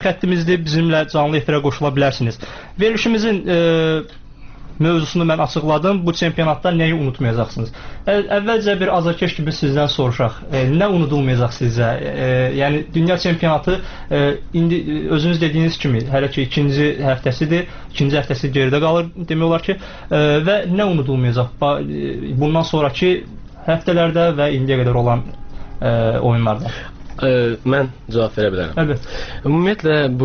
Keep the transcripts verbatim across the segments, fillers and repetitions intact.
xəttimizdir, bizimlə canlı efirə qoşula bilərsiniz. Verilişimizin e, mövzusunu mən açıqladım. Bu çempionatda nəyi unutmayacaqsınız? Əv əvvəlcə bir azarkeş kimi sizdən soruşaq. E, nə unudulmayacaq sizə? E, yəni dünya çempionatı e, indi özünüz dediyiniz kimi hələ ki ikinci həftəsidir. İkinci həftəsi geridə qalır demək olar ki. E, və nə unudulmayacaq? Ba e, bundan sonraki həftələrdə və indiyə qədər olan e, oyunlarda. Ə, mən cavab verə bilərəm. Əlbəttə. Ümumiyyətlə bu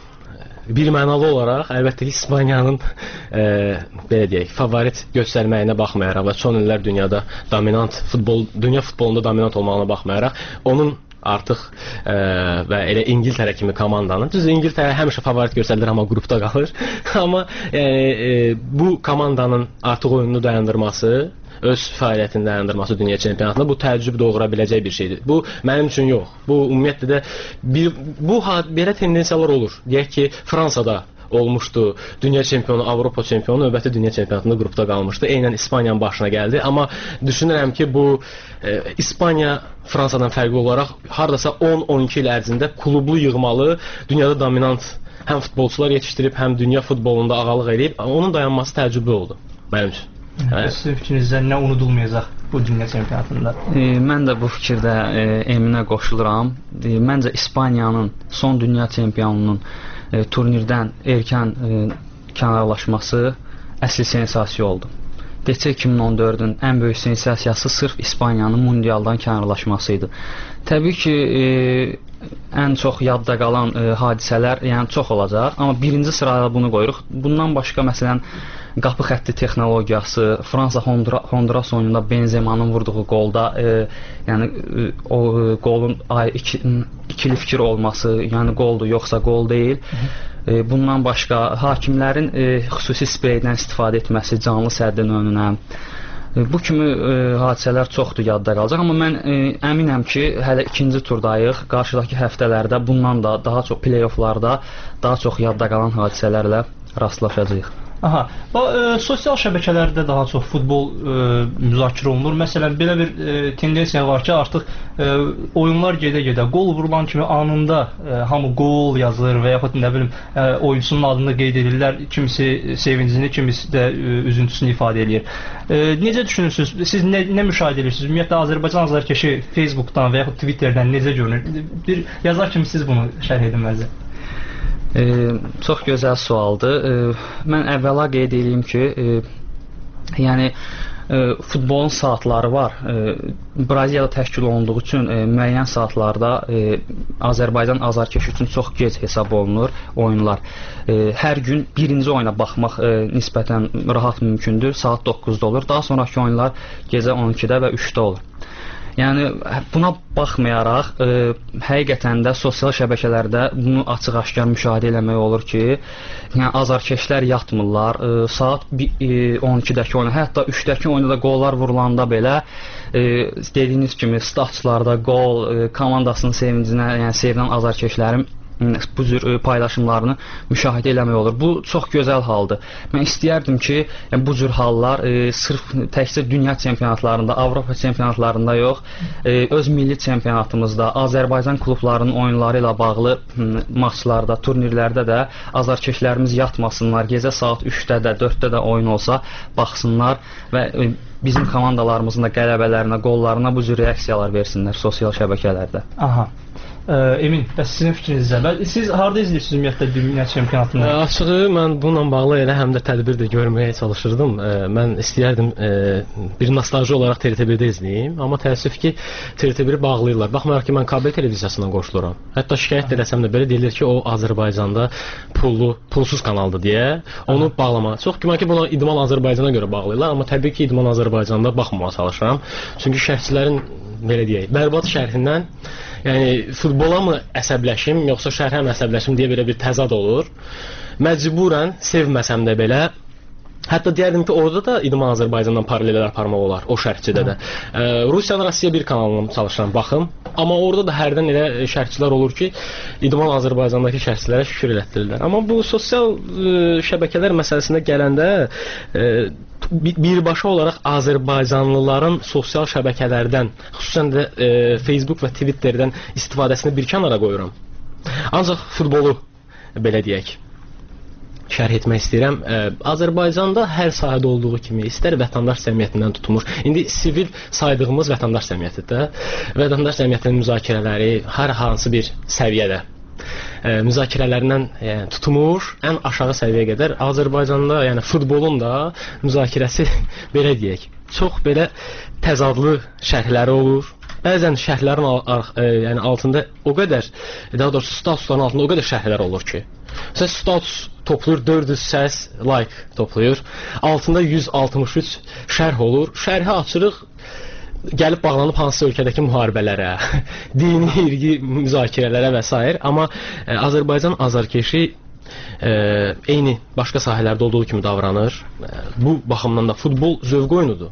bir mənalı olaraq əlbəttə ki İspaniyanın e, belə deyək, favorit göstərməyinə baxmayaraq və son illər dünyada dominant futbol, dünya futbolunda dominant olmağına baxmayaraq onun artıq e, və elə İngiltərə kimi komandanın, düz İngiltərə həmişə favorit göstərilir, amma qrupda qalır. Amma e, e, bu komandanın artıq oyununu dayandırması, öz fəaliyyətini dayandırması dünya çempionatında bu təəccüb doğura biləcək bir şeydir. Bu mənim üçün yox. Bu ümumiyyətlə də bir, bu belə tendensiyalar olur. Deyək ki, Fransada olmuşdu. Dünya çempionu, Avropa çempionu növbəti dünya çempionatında qrupda qalmışdı. Eynən İspaniyanın başına gəldi. Amma düşünürəm ki, bu e, İspaniya Fransadan fərqli olaraq hardasa on on iki il ərzində klublu yığmalı, dünyada dominant həm futbolçular yetişdirib, həm dünya futbolunda ağalıq edib. Onun dayanması təəccüblü oldu mənim üçün. Hə? Sizin fikrinizdə nə unudulmayacaq bu dünya çempionatında? E, mən də bu fikirdə e, Eminə qoşuluram. E, məncə İspaniyanın son dünya çempionunun e, turnirdən erkən e, kənarlaşması əsl sensasiya oldu. Keçən iki min on dördün ən böyük sensasiyası sırf İspaniyanın mundialdan kənarlaşması idi. Təbii ki, e, ən çox yadda qalan e, hadisələr yəni çox olacaq, amma birinci sırada bunu qoyuruq. Bundan başqa məsələn qapı xətti texnologiyası, Fransa Honduras oyununda Benzemanın vurduğu qolda e, yəni e, o e, qolun ay, iki, ikili fikir olması, yəni qoldur yoxsa qol deyil. E, bundan başqa hakimlərin e, xüsusi spreydən istifadə etməsi canlı səddin önünə. E, bu kimi e, hadisələr çoxdur yadda qalacaq, amma mən e, əminəm ki, hələ ikinci turdayıq. Qarşıdakı həftələrdə bundan da daha çox play-offlarda daha çox yadda qalan hadisələrlə rastlaşacağıq. Aha, o, e, sosial şəbəkələrdə daha çox futbol e, müzakirə olunur. Məsələn, belə bir e, tendensiya var ki, artıq e, oyunlar gedə-gedə qol vurulan kimi anında e, hamı qol yazır və yaxud nə bilim e, oyunçunun adını qeyd edirlər. Kimisi sevincini, kimisi də e, üzüntüsünü ifadə edir. E, necə düşünürsünüz? Siz nə, nə müşahidə edirsiniz? Ümumiyyətlə Azərbaycan azarkeşi Facebookdan və yaxud Twitterdən necə görünür? Bir yazar kimi siz bunu şərh edin məncə. E, çox gözəl sualdır. E, mən əvvəla qeyd edeyim ki, e, yəni e, futbolun saatları var. E, Braziliyada təşkil olunduğu üçün e, müəyyən saatlarda e, Azərbaycan azarkeşi üçün çox gec hesab olunur oyunlar. E, hər gün birinci oyuna baxmaq e, nisbətən rahat mümkündür. Saat doqquzda olur. Daha sonraki oyunlar gecə on ikidə və üçdə olur. Yəni buna baxmayaraq, e, həqiqətən də sosial şəbəkələrdə bunu açıq-aşkar müşahidə eləmək olur ki, yəni azarkeşlər yatmırlar. E, saat on ikidəki oyuna, hətta üçdəki oyunda da qollar vurulanda belə e, dediyiniz kimi statuslarda qol, e, komandasının sevincinə, yəni sevinən azarkeşlərin bu cür paylaşımlarını müşahidə eləmək olur. Bu çox gözəl haldır. Mən istəyərdim ki, yəni, bu cür hallar e, sırf təkcə dünya çempionatlarında, Avropa çempionatlarında yox, e, öz milli çempionatımızda, Azərbaycan klublarının oyunları ilə bağlı maçlarda, turnirlərdə də azarkeşlərimiz yatmasınlar. Gecə saat üçdə də, dörddə də oyun olsa baxsınlar və e, bizim komandalarımızın da qələbələrinə, qollarına bu cür reaksiyalar versinlər sosial şəbəkələrdə. Aha. Ə, Emin, bəs sizin fikrinizdə? Siz harda izləyirsiniz ümumiyyətlə dünya çempionatını? Açığı mən bununla bağlı elə həm də tədbir də görməyə çalışırdım. E, mən istəyərdim e, bir nostalji olaraq T R T birdə izləyim, amma təəssüf ki, T R T biri bağlayırlar. Baxmayaraq ki, mən kabel televiziyasından qoşuluram. Hətta şikayət eləsəm də belə deyilir ki, o Azərbaycanda pullu, pulsuz kanaldır deyə onu Aha. bağlama. Çox güman ki, bunu İdman Azərbaycana görə bağlayırlar, amma təbii ki, İdman Azərbaycanda baxmamağa çalışıram. Çünki şərhçilərin belə deyək, bərbad şərhindən yəni futbola mı əsəbləşim, yoxsa şərhə mi əsəbləşim deyə belə bir təzad olur. Məcburən sevməsəm də belə, hətta deyərdim ki, orada da İdman Azərbaycandan paralellər aparmaq olar, o şərhçidə də. E, Rusiyanın Rusiya bir kanalına çalışıram, baxım. Amma orada da hərdən elə şərhçilər olur ki, İdman Azərbaycandakı şərhçilərə şükür elətdirirlər. Amma bu sosial e, şəbəkələr məsələsində gələndə e, birbaşa olaraq Azərbaycanlıların sosial şəbəkələrdən, xüsusən də e, Facebook və Twitterdən istifadəsini bir kənara qoyuram. Ancaq futbolu belə deyək şərh etmək istəyirəm. Ə, Azərbaycanda hər sahədə olduğu kimi istər vətəndaş cəmiyyətindən tutulmuş, indi sivil saydığımız vətəndaş cəmiyyətidir. Vətəndaş cəmiyyətinin müzakirələri hər hansı bir səviyyədə ə, müzakirələrindən yəni, tutmuş ən aşağı səviyyəyə qədər Azərbaycanda, yəni futbolun da müzakirəsi belə deyək, çox belə təzadlı şərhləri olur. Bəzən şərhlərin yəni altında o qədər, daha doğrusu statusların altında o qədər şərhlər olur ki, siz status toplayır, dörd yüz səs, like toplayır, altında yüz altmış üç şərh olur. Şərhi açırıq, gəlib bağlanıb hansısa ölkədəki müharibələrə, dini, irqi müzakirələrə və s. Amma ə, Azərbaycan azarkeşi ə, eyni başqa sahələrdə olduğu kimi davranır. Ə, bu baxımdan da futbol zövq oyunudur.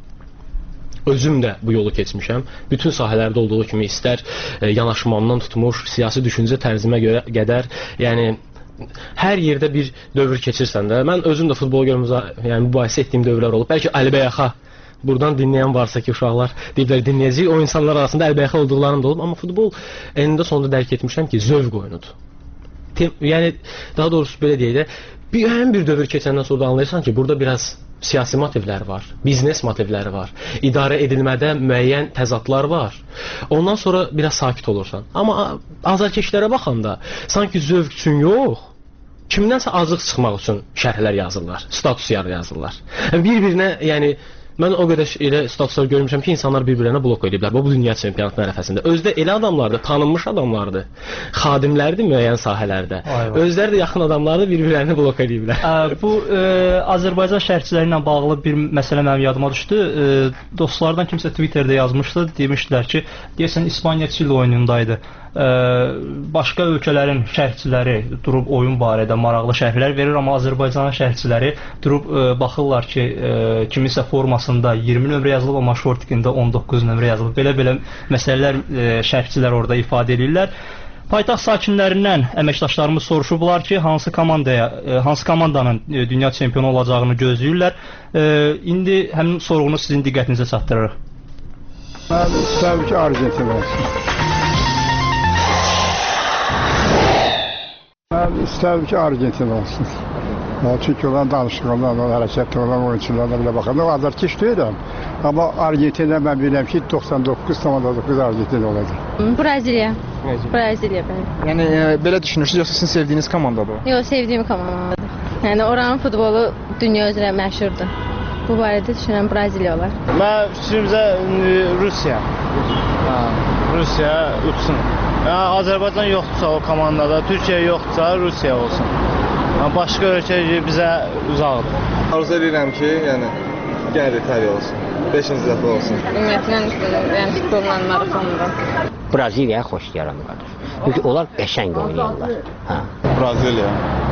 Özüm də bu yolu keçmişəm. Bütün sahələrdə olduğu kimi istər e, yanaşmamdan tutmuş, siyasi düşüncə tərzimə görə qədər, yəni hər yerdə bir dövr keçirsən də, mən özüm də futbol görə yəni mübahisə etdiyim dövrlər olub. Bəlkə Əlibəyaxa buradan dinləyən varsa ki, uşaqlar deyiblər dinləyəcək, o insanlar arasında Əlibəyaxa olduqlarım da olub, amma futbol enində sonunda dərk etmişəm ki, zövq oyunudur. Tem yəni daha doğrusu belə deyək də, bir həm bir dövr keçəndən sonra anlayırsan ki, burada biraz siyasi motivlər var, biznes motivləri var, idarə edilmədə müəyyən təzadlar var. Ondan sonra biraz sakit olursan. Amma azarkeşlərə baxanda sanki zövq üçün yox, kimdənsə azıq çıxmaq üçün şərhlər yazırlar, status yazırlar. Bir-birinə, yəni mən o qədər elə statuslar görmüşəm ki, insanlar bir-birlərinə blok ediblər bu dünya çempionatı ərəfəsində. Özdə elə adamlardır, tanınmış adamlardır, xadimlərdir müəyyən sahələrdə. Ayva. Özləri də yaxın adamlardır, bir-birlərini blok ediblər. Ə, bu ə, Azərbaycan şərhçiləri ilə bağlı bir məsələ mənim yadıma düşdü. Ə, dostlardan kimsə Twitterdə yazmışdı, demişdilər ki, deyəsən İspaniya Çili oyunundaydı. Ə, başqa ölkələrin şərhçiləri durub oyun barədə maraqlı şərhlər verir, amma Azərbaycanın şərhçiləri durub ə, baxırlar ki, ə, kimisə formasında iyirmi nömrə yazılıb, amma şortikində on doqquz nömrə yazılıb. Belə-belə məsələlər ə, şərhçilər orada ifadə edirlər. Paytaxt sakinlərindən əməkdaşlarımız soruşublar ki, hansı komandaya, ə, hansı komandanın ə, dünya çempionu olacağını gözləyirlər. Ə, indi həmin sorğunu sizin diqqətinizə çatdırırıq. Mən istəyirəm ki, Argentina olsun. Mən istərdim ki, Argentina olsun. Çünki olan danışıqlardan, olan hərəkətli olan oyunçularına belə baxanda o azarkeş deyirəm. Amma Argentina mən bilirəm ki, doxsan doqquz tam doqquz Argentina olacaq. Braziliya. Braziliya bəli. Yəni e, belə düşünürsünüz, yoxsa sizin sevdiyiniz komandadır? Yox, sevdiyim komandadır. Yəni oranın futbolu dünya üzrə məşhurdur. Bu barədə düşünürəm Braziliya olar. Mən fikrimcə Rusiya. Ha, Rusiya uçsun. Yəni Azərbaycan yoxdursa o komandada, Türkiyə yoxdursa Rusiya olsun. Yəni başqa ölkə bizə uzaqdır. Arzu edirəm ki, yəni gəlir İtaliya olsun. beşinci dəfə olsun. Ümumiyyətlə, yəni futbolla maratonda. Braziliyaya xoş gəlirəm qardaş. Çünki onlar qəşəng oynayırlar. Hə. Braziliya.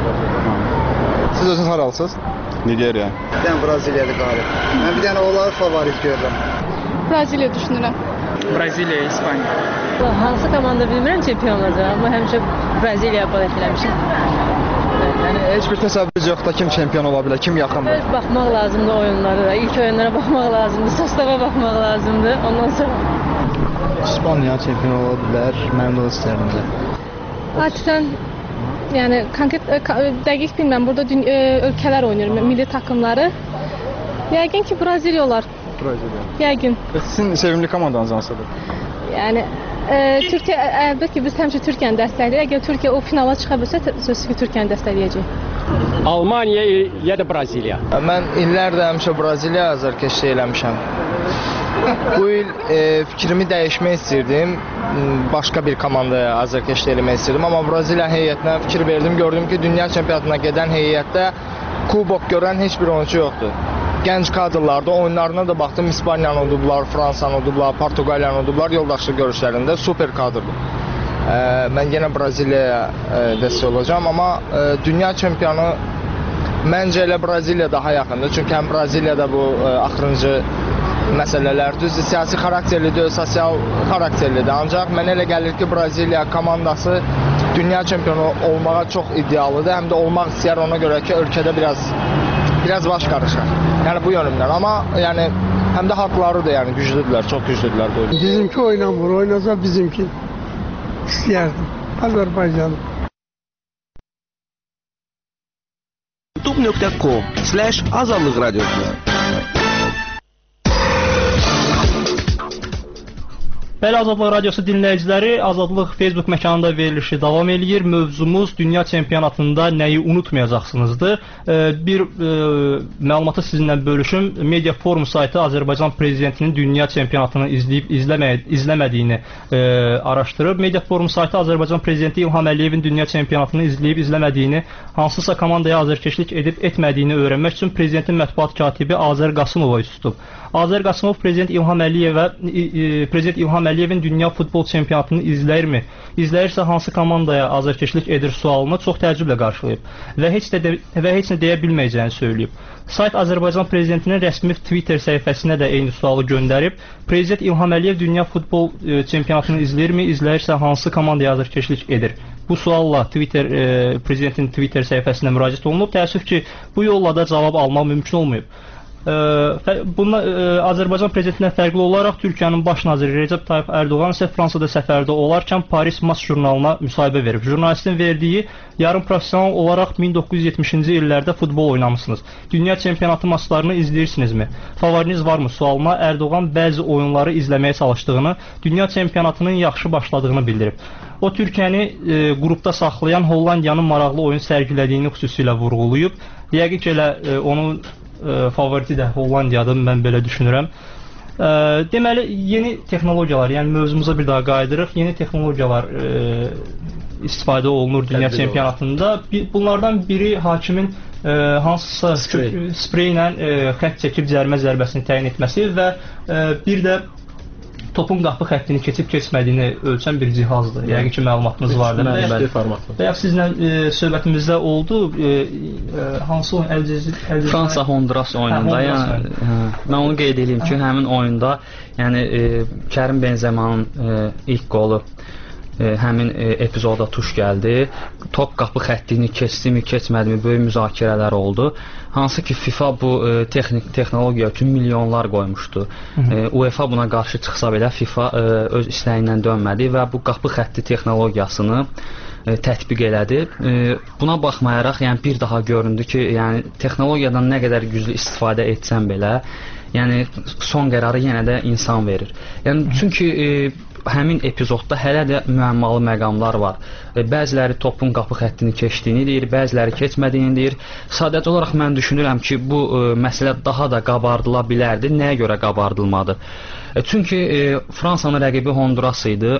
Siz özünüz haralısınız? Nigeriya. Bir dənə Braziliyalı qalib. Mən bir dənə onları favorit görürəm. Braziliya düşünürəm. Braziliya, İspaniya. Hansı komanda bilmirəm çempion olacaq, amma həmişə Braziliya bəxət eləmişəm. Yəni heç bir təsəvvür yox da kim çempion ola bilər, kim yaxındır? Öz baxmaq lazımdır oyunlara da, ilk oyunlara baxmaq lazımdır, sostava baxmaq lazımdır. Ondan sonra İspaniya çempion ola bilər, mən də istərdim. Adətən yəni konkret dəqiq bilmirəm, burada dünya, ölkələr oynayır, milli takımları. Yəqin ki Braziliya olar. Braziliya. Yəqin. Sizin sevimli komandanız hansıdır? Yəni e, Türkiyə əlbəttə ki biz həmişə Türkiyəni dəstəkləyirik. Əgər Türkiyə o finala çıxa bilsə, sözsüz ki Türkiyəni dəstəkləyəcək. Almaniya ya da Braziliya. Mən illərdir həmişə Braziliya azarkeşlik eləmişəm. Bu il e, fikrimi dəyişmək istirdim. Başqa bir komandaya azarkeşlik eləmək istirdim, amma Braziliya heyətinə fikir verdim, gördüm ki, dünya çempionatına gedən heyətdə kubok görən heç bir oyunçu yoxdur. Gənc kadrlarda oyunlarına da baxdım, İspaniyanı udublar, Fransanı udublar, Portuqaliyanı udublar, yoldaşlıq görüşlərində super kadrdır. E, mən yenə Braziliyaya e, dəstək olacağam, amma e, dünya çempionu məncə elə Braziliya daha yaxındır. Çünki həm Braziliyada bu e, axırıncı məsələlər düzdür, siyasi xarakterlidir, sosial xarakterlidir. Ancaq mənə elə gəlir ki, Braziliya komandası dünya çempionu olmağa çox iddialıdır. Həm də olmaq istəyər, ona görə ki, ölkədə biraz biraz baş qarışır. Yəni bu yönümdən. Amma yəni həm də haqlarıdır, yəni güclüdürlər, çox güclüdürlər bu. Bizimki oynamır, oynasa bizimki istəyərdim. Azərbaycan. youtube nöqtə com slash azadlıq radiosu. Bəli, Azadlıq Radiosu dinləyiciləri, Azadlıq Facebook məkanında verilişi davam eləyir. Mövzumuz dünya çempionatında nəyi unutmayacaqsınızdır. Bir e, məlumatı sizinlə bölüşüm. Media Forum saytı Azərbaycan prezidentinin dünya çempionatını izləyib izləmə izləmədiyini e, araşdırıb. Media Forum saytı Azərbaycan prezidenti İlham Əliyevin dünya çempionatını izləyib izləmədiyini, hansısa komandaya azərkeşlik edib etmədiyini öyrənmək üçün prezidentin mətbuat katibi Azər Qasımova üz tutub. Azər Qasımov prezident İlham Əliyevə e, prezident İlham Əliyevin dünya futbol çempionatını izləyirmi? İzləyirsə hansı komandaya azərkeşlik edir sualını çox təəccüblə qarşılayıb və heç də və heç nə deyə bilməyəcəyini söyləyib. Sayt Azərbaycan prezidentinin rəsmi Twitter səhifəsinə də eyni sualı göndərib. Prezident İlham Əliyev dünya futbol e, çempionatını izləyirmi? İzləyirsə hansı komandaya azərkeşlik edir? Bu sualla Twitter e, prezidentin Twitter səhifəsinə müraciət olunub. Təəssüf ki, bu yolla da cavab almaq mümkün olmayıb. Bununla Azərbaycan prezidentindən fərqli olaraq Türkiyənin baş naziri Recep Tayyip Erdoğan isə Fransada səfərdə olarkən Paris Match jurnalına müsahibə verib. Jurnalistin verdiyi yarım professional olaraq min doqquz yüz yetmişinci illərdə futbol oynamışsınız. Dünya çempionatı maçlarını izləyirsinizmi? Favoriniz varmı? Sualına Erdoğan bəzi oyunları izləməyə çalışdığını, dünya çempionatının yaxşı başladığını bildirib. O Türkiyəni e, qrupda saxlayan Hollandiyanın maraqlı oyun sərgilədiyini xüsusilə vurğulayıb. Yəqin ki, elə e, onun favoriti də Hollandiyadır, mən belə düşünürəm. E, deməli, yeni texnologiyalar, yəni mövzumuza bir daha qayıdırıq, yeni texnologiyalar e, istifadə olunur dünya Tədbir çempionatında. Bir, bunlardan biri hakimin e, hansısa Sprey. spreylə e, xətt çəkib cərimə zərbəsini təyin etməsi və e, bir də topun qapı xəttini keçib keçmədiyini ölçən bir cihazdır. Yəqin ki, məlumatınız vardır. Və ya sizlə e, söhbətimizdə oldu. E, e, hansı oyun? Əlcəzir, Əlcəzir, Fransa Honduras oyununda. Hə, yəni, hə, mən onu qeyd edeyim ki, həmin oyunda yəni e, Kərim Benzəmanın e, ilk qolu e, həmin e, epizoda tuş gəldi. Top qapı xəttini keçdimi, keçmədimi böyük müzakirələr oldu. Hansı ki FIFA bu e, texnik texnologiya üçün milyonlar qoymuşdu. E, UEFA buna qarşı çıxsa belə FIFA e, öz istəyindən dönmədi və bu qapı xətti texnologiyasını e, tətbiq elədi. E, buna baxmayaraq, yəni bir daha göründü ki, yəni texnologiyadan nə qədər güclü istifadə etsən belə, yəni son qərarı yenə də insan verir. Yəni çünki e, həmin epizodda hələ də müəmmalı məqamlar var. E, bəziləri topun qapı xəttini keçdiyini deyir, bəziləri keçmədiyini deyir. Sadəcə olaraq mən düşünürəm ki, bu e, məsələ daha da qabardıla bilərdi. Nəyə görə qabardılmadı? E, çünki e, Fransanın rəqibi Honduras idi.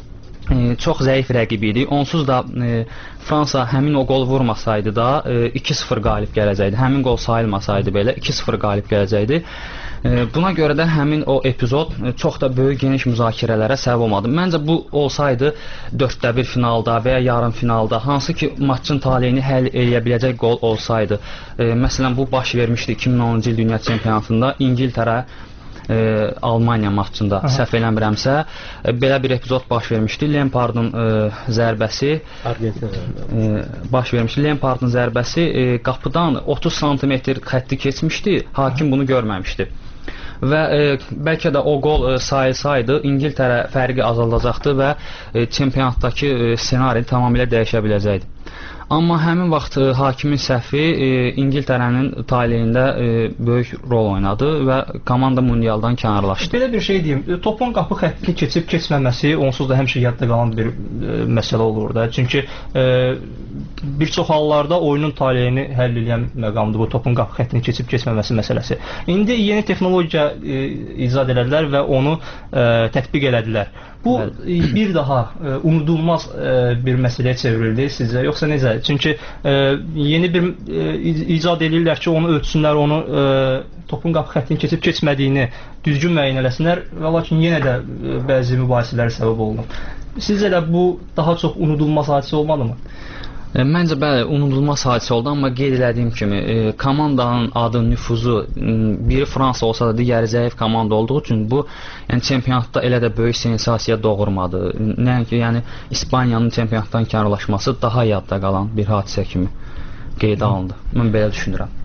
E, çox zəif rəqib idi. Onsuz da e, Fransa həmin o qol vurmasaydı da e, iki sıfır qalib gələcəkdi. Həmin qol sayılmasaydı belə iki sıfır qalib gələcəkdi. Buna görə də həmin o epizod çox da böyük geniş müzakirələrə səbəb olmadı. Məncə bu olsaydı dörddə bir finalda və ya yarım finalda, hansı ki maçın taleyini həll edə biləcək qol olsaydı. E, məsələn bu baş vermişdi iki min onuncu il dünya çempionatında İngiltərə e, Almaniya maçında. Aha. Səhv eləmirəmsə e, belə bir epizod baş vermişdi. Lampardın e, zərbəsi e, baş vermişdi. Lampardın zərbəsi e, qapıdan otuz santimetr xətti keçmişdi. Hakim bunu görməmişdi. Və e, bəlkə də o qol e, sayılsaydı İngiltərə fərqi azaldacaqdı və e, çempionatdakı e, ssenari tamamilə dəyişə biləcəkdi. Amma həmin vaxt e, hakimin səhvi e, İngiltərənin taleyində e, böyük rol oynadı və komanda mundialdan kənarlaşdı. Belə bir şey deyim, topun qapı xəttini keçib keçməməsi onsuz da həmişə yadda qalan bir e, məsələ olur da. Çünki e, bir çox hallarda oyunun taleyini həll edən məqamdır bu topun qapı xəttini keçib keçməməsi məsələsi. İndi yeni texnologiya e, icad elədilər və onu e, tətbiq elədilər. Bu e, bir daha e, unudulmaz e, bir məsələyə çevrildi sizcə, yoxsa necə? Çünki e, yeni bir e, icad edirlər ki, onu ölçsünlər, onu e, topun qapı xəttini keçib keçmədiyini düzgün müəyyən eləsinlər və lakin yenə də e, bəzi mübahisələrə səbəb oldu. Sizcə də bu daha çox unudulmaz hadisə olmadı mı? E, məncə bəli, unudulmaz hadisə oldu, amma qeyd elədiyim kimi e, komandanın adı, nüfuzu biri Fransa olsa da digəri zəif komanda olduğu üçün bu yəni çempionatda elə də böyük sensasiya doğurmadı. Nəinki yəni İspaniyanın çempionatdan kənarlaşması daha yadda qalan bir hadisə kimi qeydə alındı. Mən belə düşünürəm.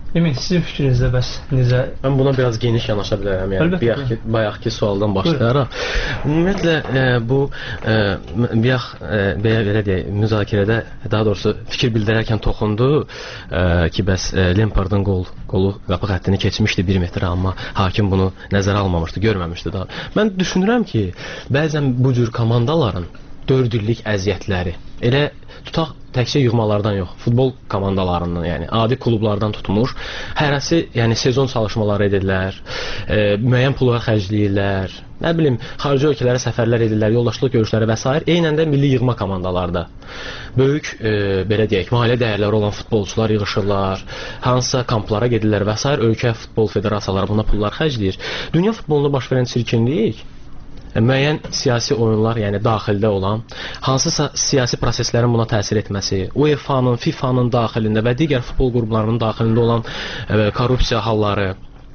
Emin, sizin fikrinizdə bəs necə? Mən buna biraz geniş yanaşa bilərəm. Yəni bayaqki bayaqki sualdan başlayaraq. Ümumiyyətlə e, bu e, bayaq e, belə belə deyək, müzakirədə daha doğrusu fikir bildirərkən toxundu e, ki, bəs e, Lampardın qol qolu qapı xəttini keçmişdi bir metr, amma hakim bunu nəzərə almamışdı, görməmişdi daha. Mən düşünürəm ki, bəzən bu cür komandaların dörd illik əziyyətləri elə tutaq təkcə yığmalardan yox, futbol komandalarından, yəni adi klublardan tutmuş, hərəsi, yəni sezon çalışmaları edirlər, e, müəyyən pullar xərcləyirlər, nə bilim, xarici ölkələrə səfərlər edirlər, yoldaşlıq görüşləri və s. Eynən də milli yığma komandalarda böyük, e, belə deyək, maliyyə dəyərləri olan futbolçular yığışırlar, hansısa kamplara gedirlər və s. Ölkə futbol federasiyaları buna pullar xərcləyir. Dünya futbolunda baş verən çirkinlik müəyyən siyasi oyunlar, yəni daxildə olan, hansısa siyasi proseslərin buna təsir etməsi, UEFA-nın, FIFA-nın daxilində və digər futbol qruplarının daxilində olan e, korrupsiya halları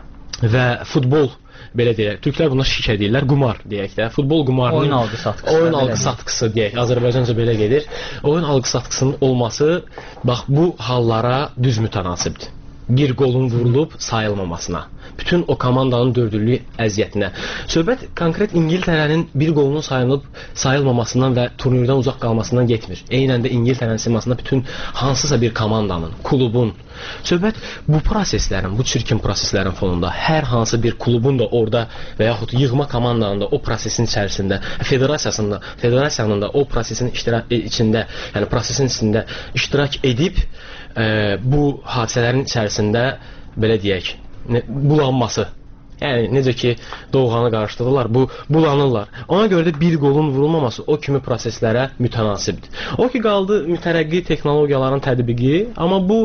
və futbol, belə deyək, türklər buna şik edirlər, qumar deyək də, futbol qumarının oyun algı satqısı, oyun algı satqısı deyək, Azərbaycanca belə gedir. Oyun algı satqısının olması bax bu hallara düz mütənasibdir. Bir qolun vurulub sayılmamasına, bütün o komandanın dördüllük əziyyətinə. Söhbət konkret İngiltərənin bir qolunun sayılıb sayılmamasından və turnirdən uzaq qalmasından getmir. Eynən də İngiltərənin simasında bütün hansısa bir komandanın, klubun. Söhbət bu proseslərin, bu çirkin proseslərin fonunda hər hansı bir klubun da orada və yaxud yığma komandanın da o prosesin içərisində, federasiyasında, federasiyanın da o prosesin iştirak içində, yəni prosesin içində iştirak edib e, bu hadisələrin içərisində belə deyək, bulanması. Yəni necə ki Doğanı qarışdırırlar, bu bulanırlar. Ona görə də bir qolun vurulmaması o kimi proseslərə mütənasibdir. O ki qaldı mütərəqqi texnologiyaların tətbiqi, amma bu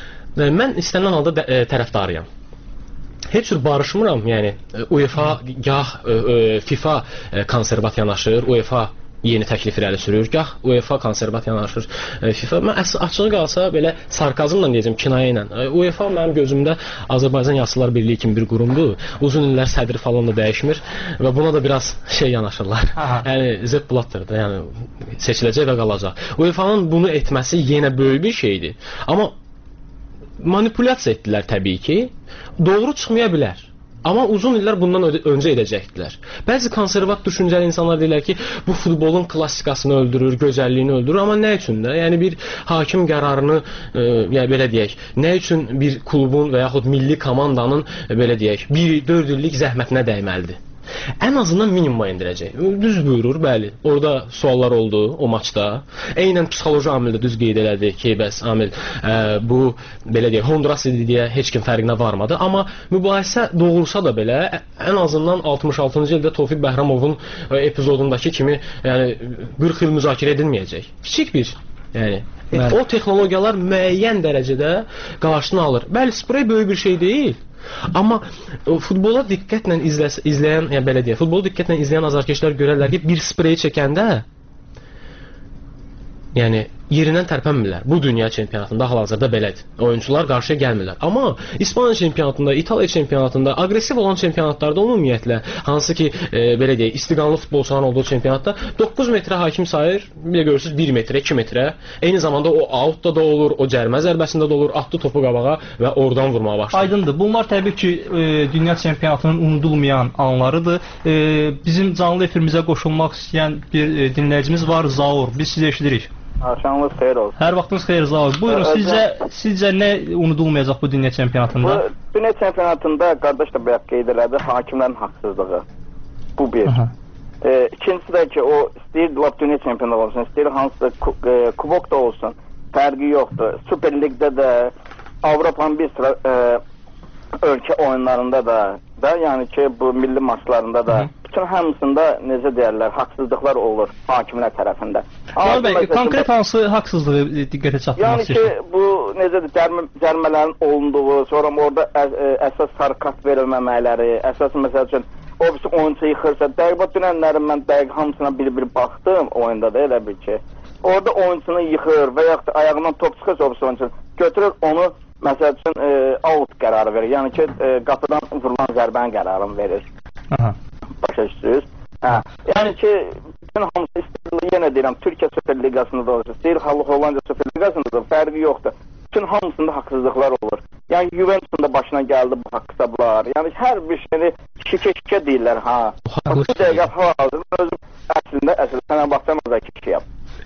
e, mən istənilən halda də, e, tərəfdarıyam. Heç cür barışmıram, yəni UEFA gah e, e, FIFA e, konservat yanaşır, UEFA yeni təklif irəli sürür, gah UEFA konservat yanaşır, e, FIFA. Mən açığı qalsa belə sarkazmla deyəcəm, kinayə ilə. E, UEFA mənim gözümdə Azərbaycan Yaşlılar Birliyi kimi bir qurumdur. Uzun illər sədri falan da dəyişmir və buna da biraz şey yanaşırlar. Aha. Yəni Sepp Blatter'dır, yəni seçiləcək və qalacaq. UEFA'nın bunu etməsi yenə böyük bir şeydir. Amma manipulyasiya etdilər təbii ki. Doğru çıxmaya bilər. Amma uzun illər bundan öncə edəcəkdilər. Bəzi konservat düşüncəli insanlar deyirlər ki, bu futbolun klassikasını öldürür, gözəlliyini öldürür. Amma nə üçün də? Yəni bir hakim qərarını, e, yəni belə deyək, nə üçün bir klubun və yaxud milli komandanın e, belə deyək, bir dörd illik zəhmətinə dəyməlidir? Ən azından minimuma endirəcək. Düz buyurur, bəli. Orada suallar oldu o maçda. Eynən psixoloji amildə düz qeyd elədi ki, bəs amil e, bu belə deyək, Honduras idi deyə heç kim fərqinə varmadı. Amma mübahisə doğursa da belə, ən azından altmış altıncı ildə Tofiq Bəhramovun e, epizodundakı kimi, yəni qırx il müzakirə edilməyəcək. Kiçik bir, yəni e, o texnologiyalar müəyyən dərəcədə qarşısını alır. Bəli, sprey böyük bir şey deyil. Amma futbola diqqətlə izlə, izləyən, yəni belə deyək, futbolu diqqətlə izləyən azarkeşlər görərlər ki, bir spreyi çəkəndə yəni yerindən tərpənmirlər. Bu dünya çempionatında hal-hazırda belədir. Oyunçular qarşıya gəlmirlər. Amma İspaniya çempionatında, İtaliya çempionatında, aqressiv olan çempionatlarda ümumiyyətlə, hansı ki, e, belə deyək, istiqanlı futbolçuların olduğu çempionatda doqquz metrə hakim sayır, bir də görürsünüz bir metrə, iki metrə. Eyni zamanda o outda da olur, o cərmə zərbəsində də olur, atdı topu qabağa və oradan vurmağa başlayır. Aydındır. Bunlar təbii ki, e, dünya çempionatının unudulmayan anlarıdır. E, bizim canlı efirimizə qoşulmaq istəyən bir e, dinləyicimiz var, Zaur. Biz sizi eşidirik. Axşamınız xeyir olsun. Hər vaxtınız xeyir, Zaur. Buyurun, Özə... sizcə, sizcə nə unudulmayacaq bu dünya çempionatında? Bu dünya çempionatında qardaş da bayaq qeyd elədi, hakimlərin haqsızlığı. Bu bir. E, ikincisi də ki, o istəyir lap dünya çempionatı olsun, istəyir hansısa e, kubok da olsun, fərqi yoxdur. Süper Ligdə də, Avropanın bir sıra e, ölkə oyunlarında da, da, yəni ki, bu milli maçlarında da, Hı. bütün hamısında necə deyərlər, haqsızlıqlar olur hakimlər tərəfində. Amma bəy, konkret hansı haqsızlığı diqqətə çatdırmaq istəyirsən? Yəni ki, bu necədir, cərmə, cərmələrin olunduğu, sonra orada ə, ə, əsas sarkat verilməməkləri, əsas məsəl üçün, o birisi oyuncu yıxırsa, dəqiq dünənlərin mən dəqiq hamısına bir-bir baxdım oyunda da elə bir ki, orada oyuncunu yıxır və yaxud ayağından top çıxırsa o birisi oyuncu, götürür onu, məsəl üçün, e, out qərarı verir. Yəni ki, e, qapıdan vurulan zərbənin qərarını verir. Aha. Başa düşürsünüz? Hə. Yəni ki, bütün hamısı istəyir, yenə deyirəm, Türkiyə Süper Liqasında da olacaq, istəyir, Hollanda Süper Liqasında da fərqi yoxdur. Bütün hamısında haqsızlıqlar olur. Yəni Juventus'un da başına gəldi bu haqsablar. Yəni hər bir şeyini şikə-şikə deyirlər ha. Bu dəqiqə hazır özüm əslində əslində Fenerbahçe'nin azarkeşiyəm.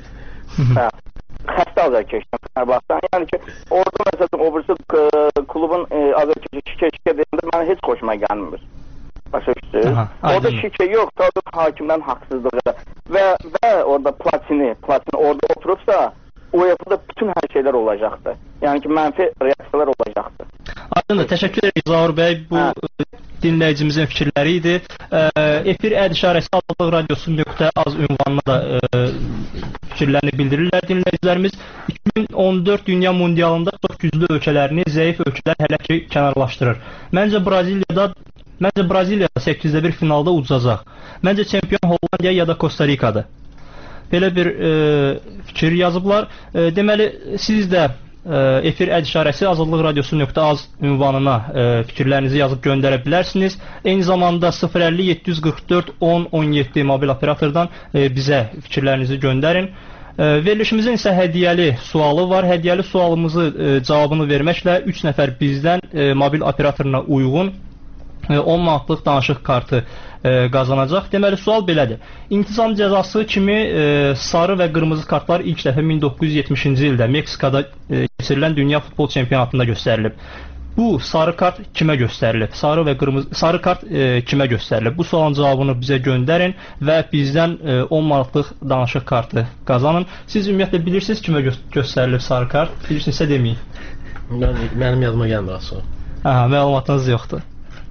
Hə. Xəstə azarkeşiyəm Fenerbahçe'nin. Yəni ki orada məsələn o birisi klubun azarkeşi şikə-şikə deyəndə mənə heç xoşuma gəlmir. Başa düşdünüz? Orada şikə yox, sadəcə hakimdən haqsızlığı və və orada Platini, Platini orada oturubsa U E F A-da bütün hər şeylər olacaqdır. Yəni ki, mənfi reaksiyalar olacaqdır. Aydındır, təşəkkür edirik Zaur bəy. Bu ha. dinləyicimizin fikirləri idi. E, efir əd işarəsi Azadlıq Radiosu nöqtə az ünvanına da e, fikirlərini bildirirlər dinləyicilərimiz. iki min on dörd Dünya Mundialında çox güclü ölkələrini zəif ölkələr hələ ki kənarlaşdırır. Məncə Braziliyada Məncə Braziliyada səkkizdə bir finalda udacaq. Məncə çempion Hollandiya ya da Costa Rikadır. Belə bir e, fikir yazıblar. E, deməli, siz də e, efir əd işarəsi Azadlıq Radiosu nöqtə az ünvanına e, fikirlərinizi yazıb göndərə bilərsiniz. Eyni zamanda sıfır əlli yeddi yüz qırx dörd on on yeddi mobil operatordan e, bizə fikirlərinizi göndərin. E, verilişimizin isə hədiyyəli sualı var. Hədiyyəli sualımızı e, cavabını verməklə üç nəfər bizdən e, mobil operatoruna uyğun on manatlıq danışıq kartı e, qazanacaq. Deməli, sual belədir. İntizam cəzası kimi e, sarı və qırmızı kartlar ilk dəfə min doqquz yüz yetmişinci ildə Meksikada e, keçirilən Dünya Futbol Çempionatında göstərilib. Bu sarı kart kimə göstərilib? Sarı və qırmızı sarı kart e, kimə göstərilib? Bu sualın cavabını bizə göndərin və bizdən e, on manatlıq danışıq kartı qazanın. Siz ümumiyyətlə bilirsiniz kimə gö göstərilib sarı kart? Bilirsinizsə deməyin. Mən, mənim yadıma gəlmir aslında. Hə, məlumatınız yoxdur.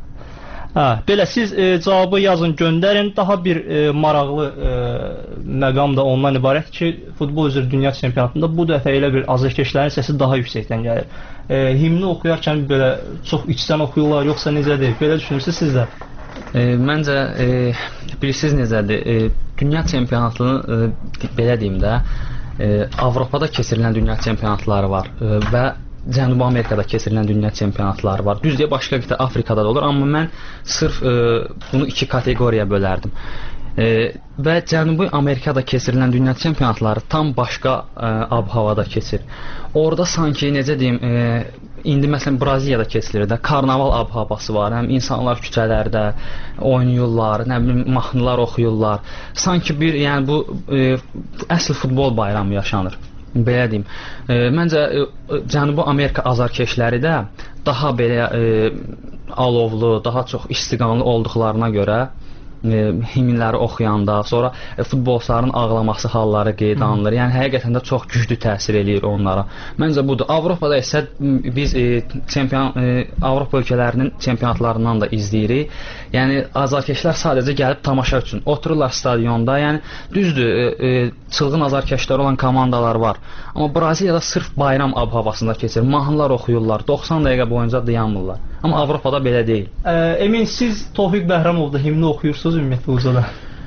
Hə, belə siz e, cavabı yazın, göndərin. Daha bir e, maraqlı e, məqam da ondan ibarət ki, futbol üzrə dünya çempionatında bu dəfə elə bir azərkeşlərin səsi daha yüksəkdən gəlir. E, himni oxuyarkən belə çox içdən oxuyurlar, yoxsa necədir? Belə düşünürsünüz siz də? E, məncə e, bilirsiniz necədir? E, dünya çempionatını e, belə deyim də, e, Avropada keçirilən dünya çempionatları var e, və Cənubi Amerikada keçirilən dünya çempionatları var. Düzdür, başqa qitə Afrikada da olur, amma mən sırf e, bunu iki kateqoriyaya bölərdim. E, və Cənubi Amerikada keçirilən dünya çempionatları tam başqa e, ab-havada keçir. Orada sanki necə deyim, e, indi məsələn Braziliyada keçilir də, karnaval ab-havası var. Həm insanlar küçələrdə oynayırlar, nə bilim mahnılar oxuyurlar. Sanki bir, yəni bu e, əsl futbol bayramı yaşanır. Belə deyim. E, məncə e, Cənubi Amerika azarkeşləri də daha belə e, alovlu, daha çox istiqamlı olduqlarına görə e, himnləri oxuyanda, sonra e, futbolçuların ağlaması halları qeyd alınır. Yəni həqiqətən də çox güclü təsir eləyir onlara. Məncə budur. Avropada isə biz e, çempion e, Avropa ölkələrinin çempionatlarından da izləyirik. Yəni azarkeşlər sadəcə gəlib tamaşa üçün otururlar stadionda. Yəni düzdür, e, e, çılğın azarkeşlər olan komandalar var. Amma Braziliyada sırf bayram ab-havasında keçir. Mahnılar oxuyurlar. doxsan dəqiqə boyunca dayanmırlar. Amma Avropada belə deyil. Ə, Emin, siz Tofiq Bəhramovda himni oxuyursunuz ümumiyyətlə uzada?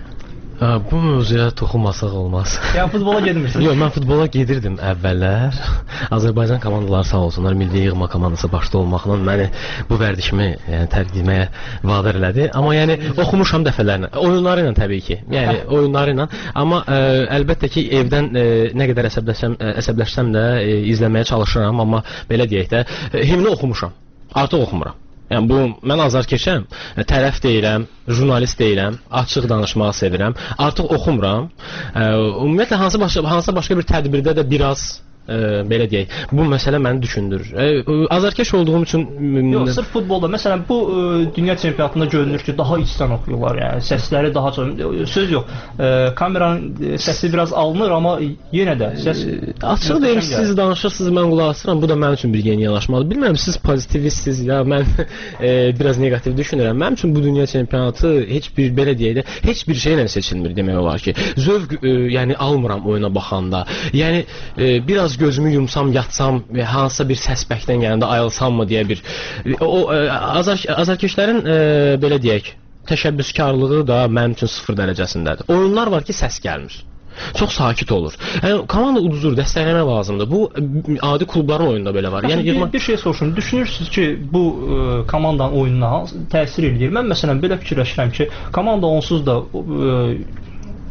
Bu mövzuya toxunmasaq olmaz. Yəni futbola gedmirsiniz? Yox, mən futbola gedirdim əvvəllər. Azərbaycan komandaları sağ olsunlar, milli yığma komandası başda olmaqla məni bu vərdişimi yəni tərk etməyə vadar elədi. Amma yəni oxumuşam dəfələrlə. Oyunları ilə təbii ki. Yəni oyunları ilə. Amma ə, əlbəttə ki, evdən ə, nə qədər əsəbləşsəm, ə, əsəbləşsəm də ə, izləməyə çalışıram, amma belə deyək də, ə, himni oxumuşam. Artıq oxumuram. Yəni bu mən azarkeşəm, tərəf deyirəm, jurnalist deyirəm, açıq danışmağı sevirəm. Artıq oxumuram. Ə, ümumiyyətlə hansı başqa hansısa başqa bir tədbirdə də biraz ə, belə deyək, bu məsələ məni düşündürür. Ə, azarkeş olduğum üçün yox, sırf futbolda məsələn bu ə, dünya çempionatında görünür ki, daha içdən oxuyurlar, yəni səsləri daha çox. Söz yox. Ə, kameranın səsi biraz alınır, amma yenə də səs açıq deyim, siz danışırsınız, mən qulaq asıram. Bu da mənim üçün bir yeni yanaşmadır. Bilmirəm, siz pozitivsiniz ya, mən e, biraz neqativ düşünürəm. Mənim üçün bu dünya çempionatı heç bir belə deyək də, heç bir şeylə seçilmir demək olar ki. Zövq e, yəni almıram oyuna baxanda. Yəni e, biraz gözümü yumsam, yatsam və hansısa bir səs bəkdən gələndə ayılsam mı deyə bir o e, azar azarkeşlərin e, belə deyək, təşəbbüskarlığı da mənim üçün sıfır dərəcəsindədir. Oyunlar var ki, səs gəlmir. Çox sakit olur. Yəni komanda uduzur, dəstəkləmək lazımdır. Bu adi klubların oyununda belə var. Yəni bir, bir şey soruşum. Düşünürsünüz ki, bu ə, komandanın oyununa təsir eləyir? Mən məsələn belə fikirləşirəm ki, komanda onsuz da ə,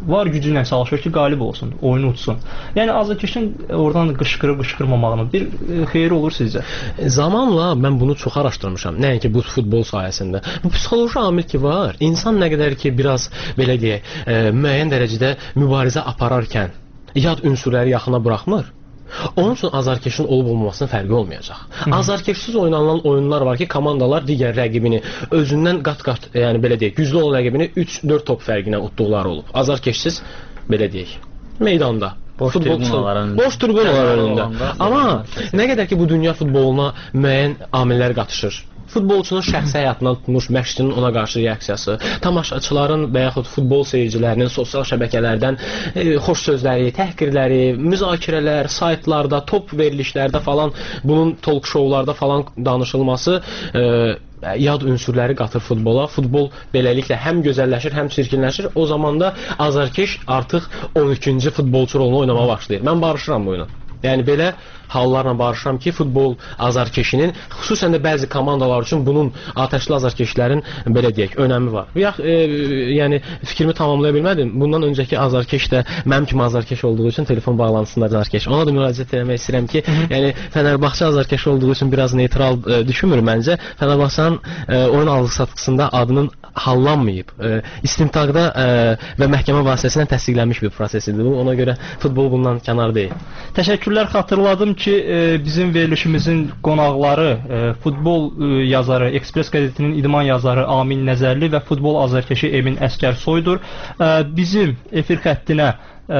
var gücü ilə çalışır ki, qalib olsun, oyunu utsun. Yəni azarkeşin oradan qışqırıb qışqırmamağının bir e, xeyri olur sizcə? Zamanla mən bunu çox araşdırmışam. Nəinki bu futbol sayəsində. Bu psixoloji amil ki var. İnsan nə qədər ki biraz belə deyək, e, müəyyən dərəcədə mübarizə apararkən yad ünsürləri yaxına buraxmır. Onun üçün azarkeşin olub olmamasının fərqi olmayacaq. Azarkeşsiz oynanılan oyunlar var ki, komandalar digər rəqibini özündən qat-qat, yəni belə deyək, güclü olan rəqibini üç dörd top fərqi ilə utduqları olub. Azarkeşsiz belə deyək, meydanda. Boş tribunaların boş tribunalar önündə. Amma nə qədər ki bu dünya futboluna müəyyən amillər qatışır. Futbolçunun şəxsi həyatından tutmuş məşqçinin ona qarşı reaksiyası, tamaşaçıların və yaxud futbol seyircilərinin sosial şəbəkələrdən e, xoş sözləri, təhqirləri, müzakirələr, saytlarda, top verilişlərdə falan, bunun talk showlarda falan danışılması e, yad ünsürləri qatır futbola. Futbol beləliklə həm gözəlləşir, həm çirkinləşir. O zaman da azarkeş artıq on ikinci futbolçu rolunu oynamağa başlayır. Mən barışıram bu ilə. Yəni belə hallarla barışıram ki, futbol azarkeşinin, xüsusən də bəzi komandalar üçün bunun atəşli azarkeşlərin belə deyək, önəmi var. Yax, e, yəni fikrimi tamamlaya bilmədim. Bundan öncəki azarkeş də mənim kimi azarkeş olduğu üçün telefon bağlantısında azarkeş. Ona da müraciət etmək istəyirəm ki, yəni Fənərbağçı azarkeş olduğu üçün biraz neytral e, düşünmürəm məncə. Fənərbağçının e, oyun alıq-satqısında adının hallanmayıb. E, istintaqda e, və məhkəmə vasitəsilə təsdiqlənmiş bir proses idi bu. Ona görə futbol bundan kənar deyil. Təşəkkürlər. Xatırladım ki, e, bizim verilişimizin qonaqları e, futbol e, yazarı, Ekspres qəzetinin idman yazarı Amin Nəzərli və futbol azarkeşi Emin Əskərsoydur. E, bizim efir xəttinə e,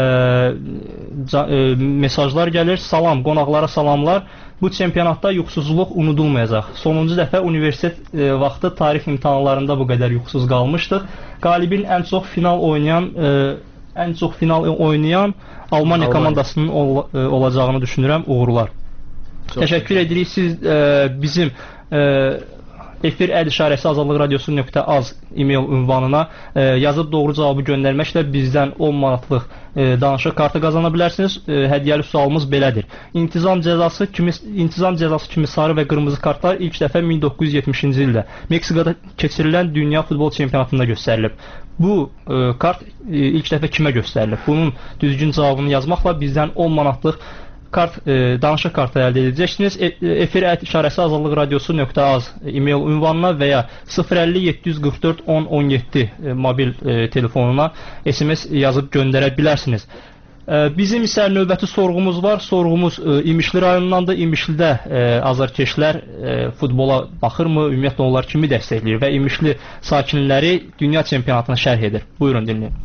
ca, e, mesajlar gəlir. Salam, qonaqlara salamlar. Bu çempionatda yuxusuzluq unudulmayacaq. Sonuncu dəfə universitet e, vaxtı tarix imtahanlarında bu qədər yuxusuz qalmışdıq. Qalibin ən çox final oynayan e, ən çox final oynayan Almaniya komandasının ol, e, olacağını düşünürəm. Uğurlar. Çox təşəkkür edirik. Siz e, bizim e, efir əd işarəsi azadlıq radiosu nöqtə az e-mail ünvanına e, yazıb doğru cavabı göndərməklə bizdən on manatlıq e, danışıq kartı qazana bilərsiniz. E, hədiyyəli sualımız belədir. İntizam cəzası kimi intizam cəzası kimi sarı və qırmızı kartlar ilk dəfə min doqquz yüz yetmişinci ildə Meksikada keçirilən dünya futbol çempionatında göstərilib. Bu e, kart e, ilk dəfə kimə göstərilib? Bunun düzgün cavabını yazmaqla bizdən on manatlıq kart, e, danışıq kartı əldə edəcəksiniz. E, efir ət işarəsi azadlıq radiosu nöqtə az e-mail ünvanına və ya sıfır əlli yeddi yüz qırx dörd on on yeddi e, mobil e, telefonuna S M S yazıb göndərə bilərsiniz. E, bizim isə növbəti sorğumuz var. Sorğumuz e, İmişli rayonundandır. İmişlidə e, azarkeşlər e, futbola baxırmı? Ümumiyyətlə onlar kimi dəstəkləyir və İmişli sakinləri dünya çempionatını şərh edir. Buyurun dinləyin.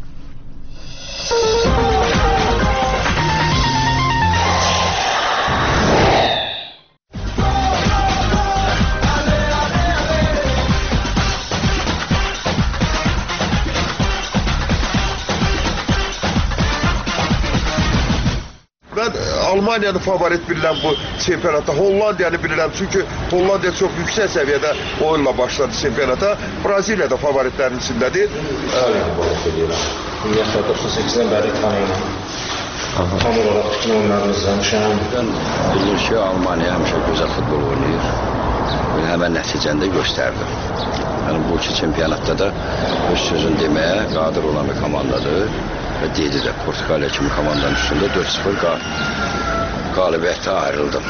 Almaniyanı favorit bilirəm bu çempionata. Hollandiyanı bilirəm çünki Hollandiya çox yüksək səviyyədə oyunla başladı çempionata. Braziliya da favoritlərin içindədir. Ümumiyyətlə doxsan səkkizdən bəri tanıyım. Tam olaraq bütün oyunlarını izləmişəm. Bilir ki, Almaniya həmişə gözəl futbol oynayır. Həmən nəticəni də göstərdi. Yəni bu iki çempionatda da öz sözünü deməyə qadir olan bir komandadır. Və deyildi də Portuqaliya kimi komandanın üstündə dörd sıfır qalibiyyətə ayrıldım.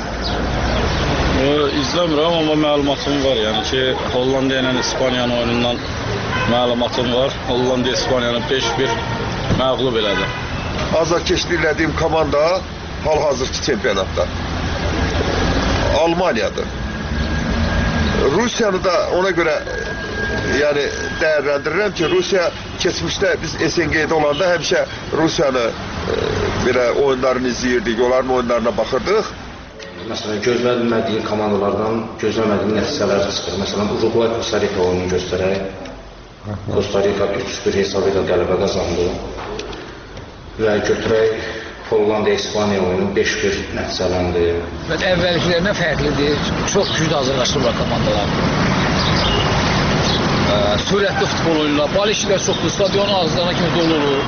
İzləmirəm, amma məlumatım var. Yəni ki, Hollandiya ilə İspaniyanın oyunundan məlumatım var. Hollandiya İspaniyanı beş bir məğlub elədi. Azarkeşlik elədiyim komanda hal-hazırki çempionatda Almaniyadır. Rusiyanı da ona görə yəni dəyərləndirirəm ki, Rusiya keçmişdə biz S N G-də olanda həmişə Rusiyanı e, belə oyunlarını izləyirdik, onların oyunlarına baxırdıq. Məsələn, gözlənilmədiyi komandalardan gözləmədiyi nəticələr çıxır. Məsələn, Uruguay Costa Rica oyunu göstərək. Costa Rica üç bir hesab ilə qələbə qazandı. Və götürək Hollandiya İspaniya oyunu beş bir nəticələndi. Əvvəlkilərinə fərqlidir. Çox güclü hazırlaşırlar komandalar. Sürətli futbol oyunlar, bal işlər çoxdur, stadion ağızlarına kimi dolu olur.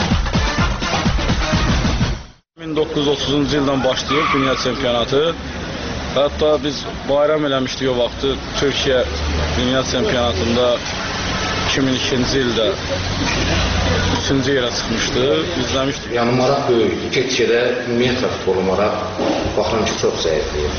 min doqquz yüz otuzuncu ildən başlayıb dünya çempionatı. Hətta biz bayram eləmişdik o vaxtı Türkiyə Dünya Çempionatında iki min ikinci ildə üçüncü yerə çıxmışdı, izləmişdik. Yəni maraq böyükdür. Get-gedə ümumiyyətlə futbolu maraq baxıram ki, çox zəifləyir.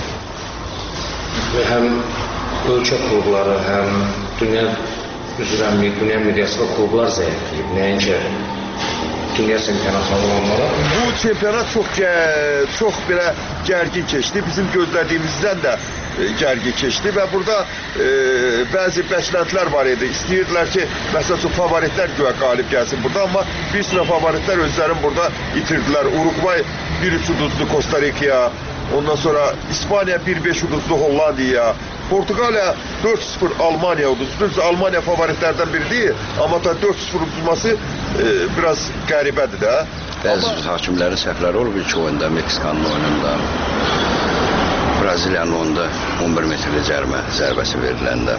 Və həm ölkə klubları, həm dünya üzrə dünya miqyasında klublar zəifləyib. Nəinki dünya çempionatına olan maraq. Bu çempionat çox çox belə gərgin keçdi. Bizim gözlədiyimizdən də gərgin keçdi və burada e, bəzi bəklentilər var idi. İstəyirdilər ki, məsəl üçün favoritlər güya qalib gəlsin burada, amma bir sıra favoritlər özlərini burada itirdilər. Uruguay bir üç uduzlu Costa Rica'ya, ondan sonra İspaniya bir beş uduzlu Hollandiyaya, Portuqaliya dörd sıfır Almaniya uduzdu. Almaniya favoritlərdən biri deyil, amma da dörd sıfır uduzması e, biraz qəribədir də. Bəzi hakimlərin səhvləri olub iki oyunda, Meksikanın oyununda. Braziliyanın onda on bir metrli cərimə zərbəsi veriləndə.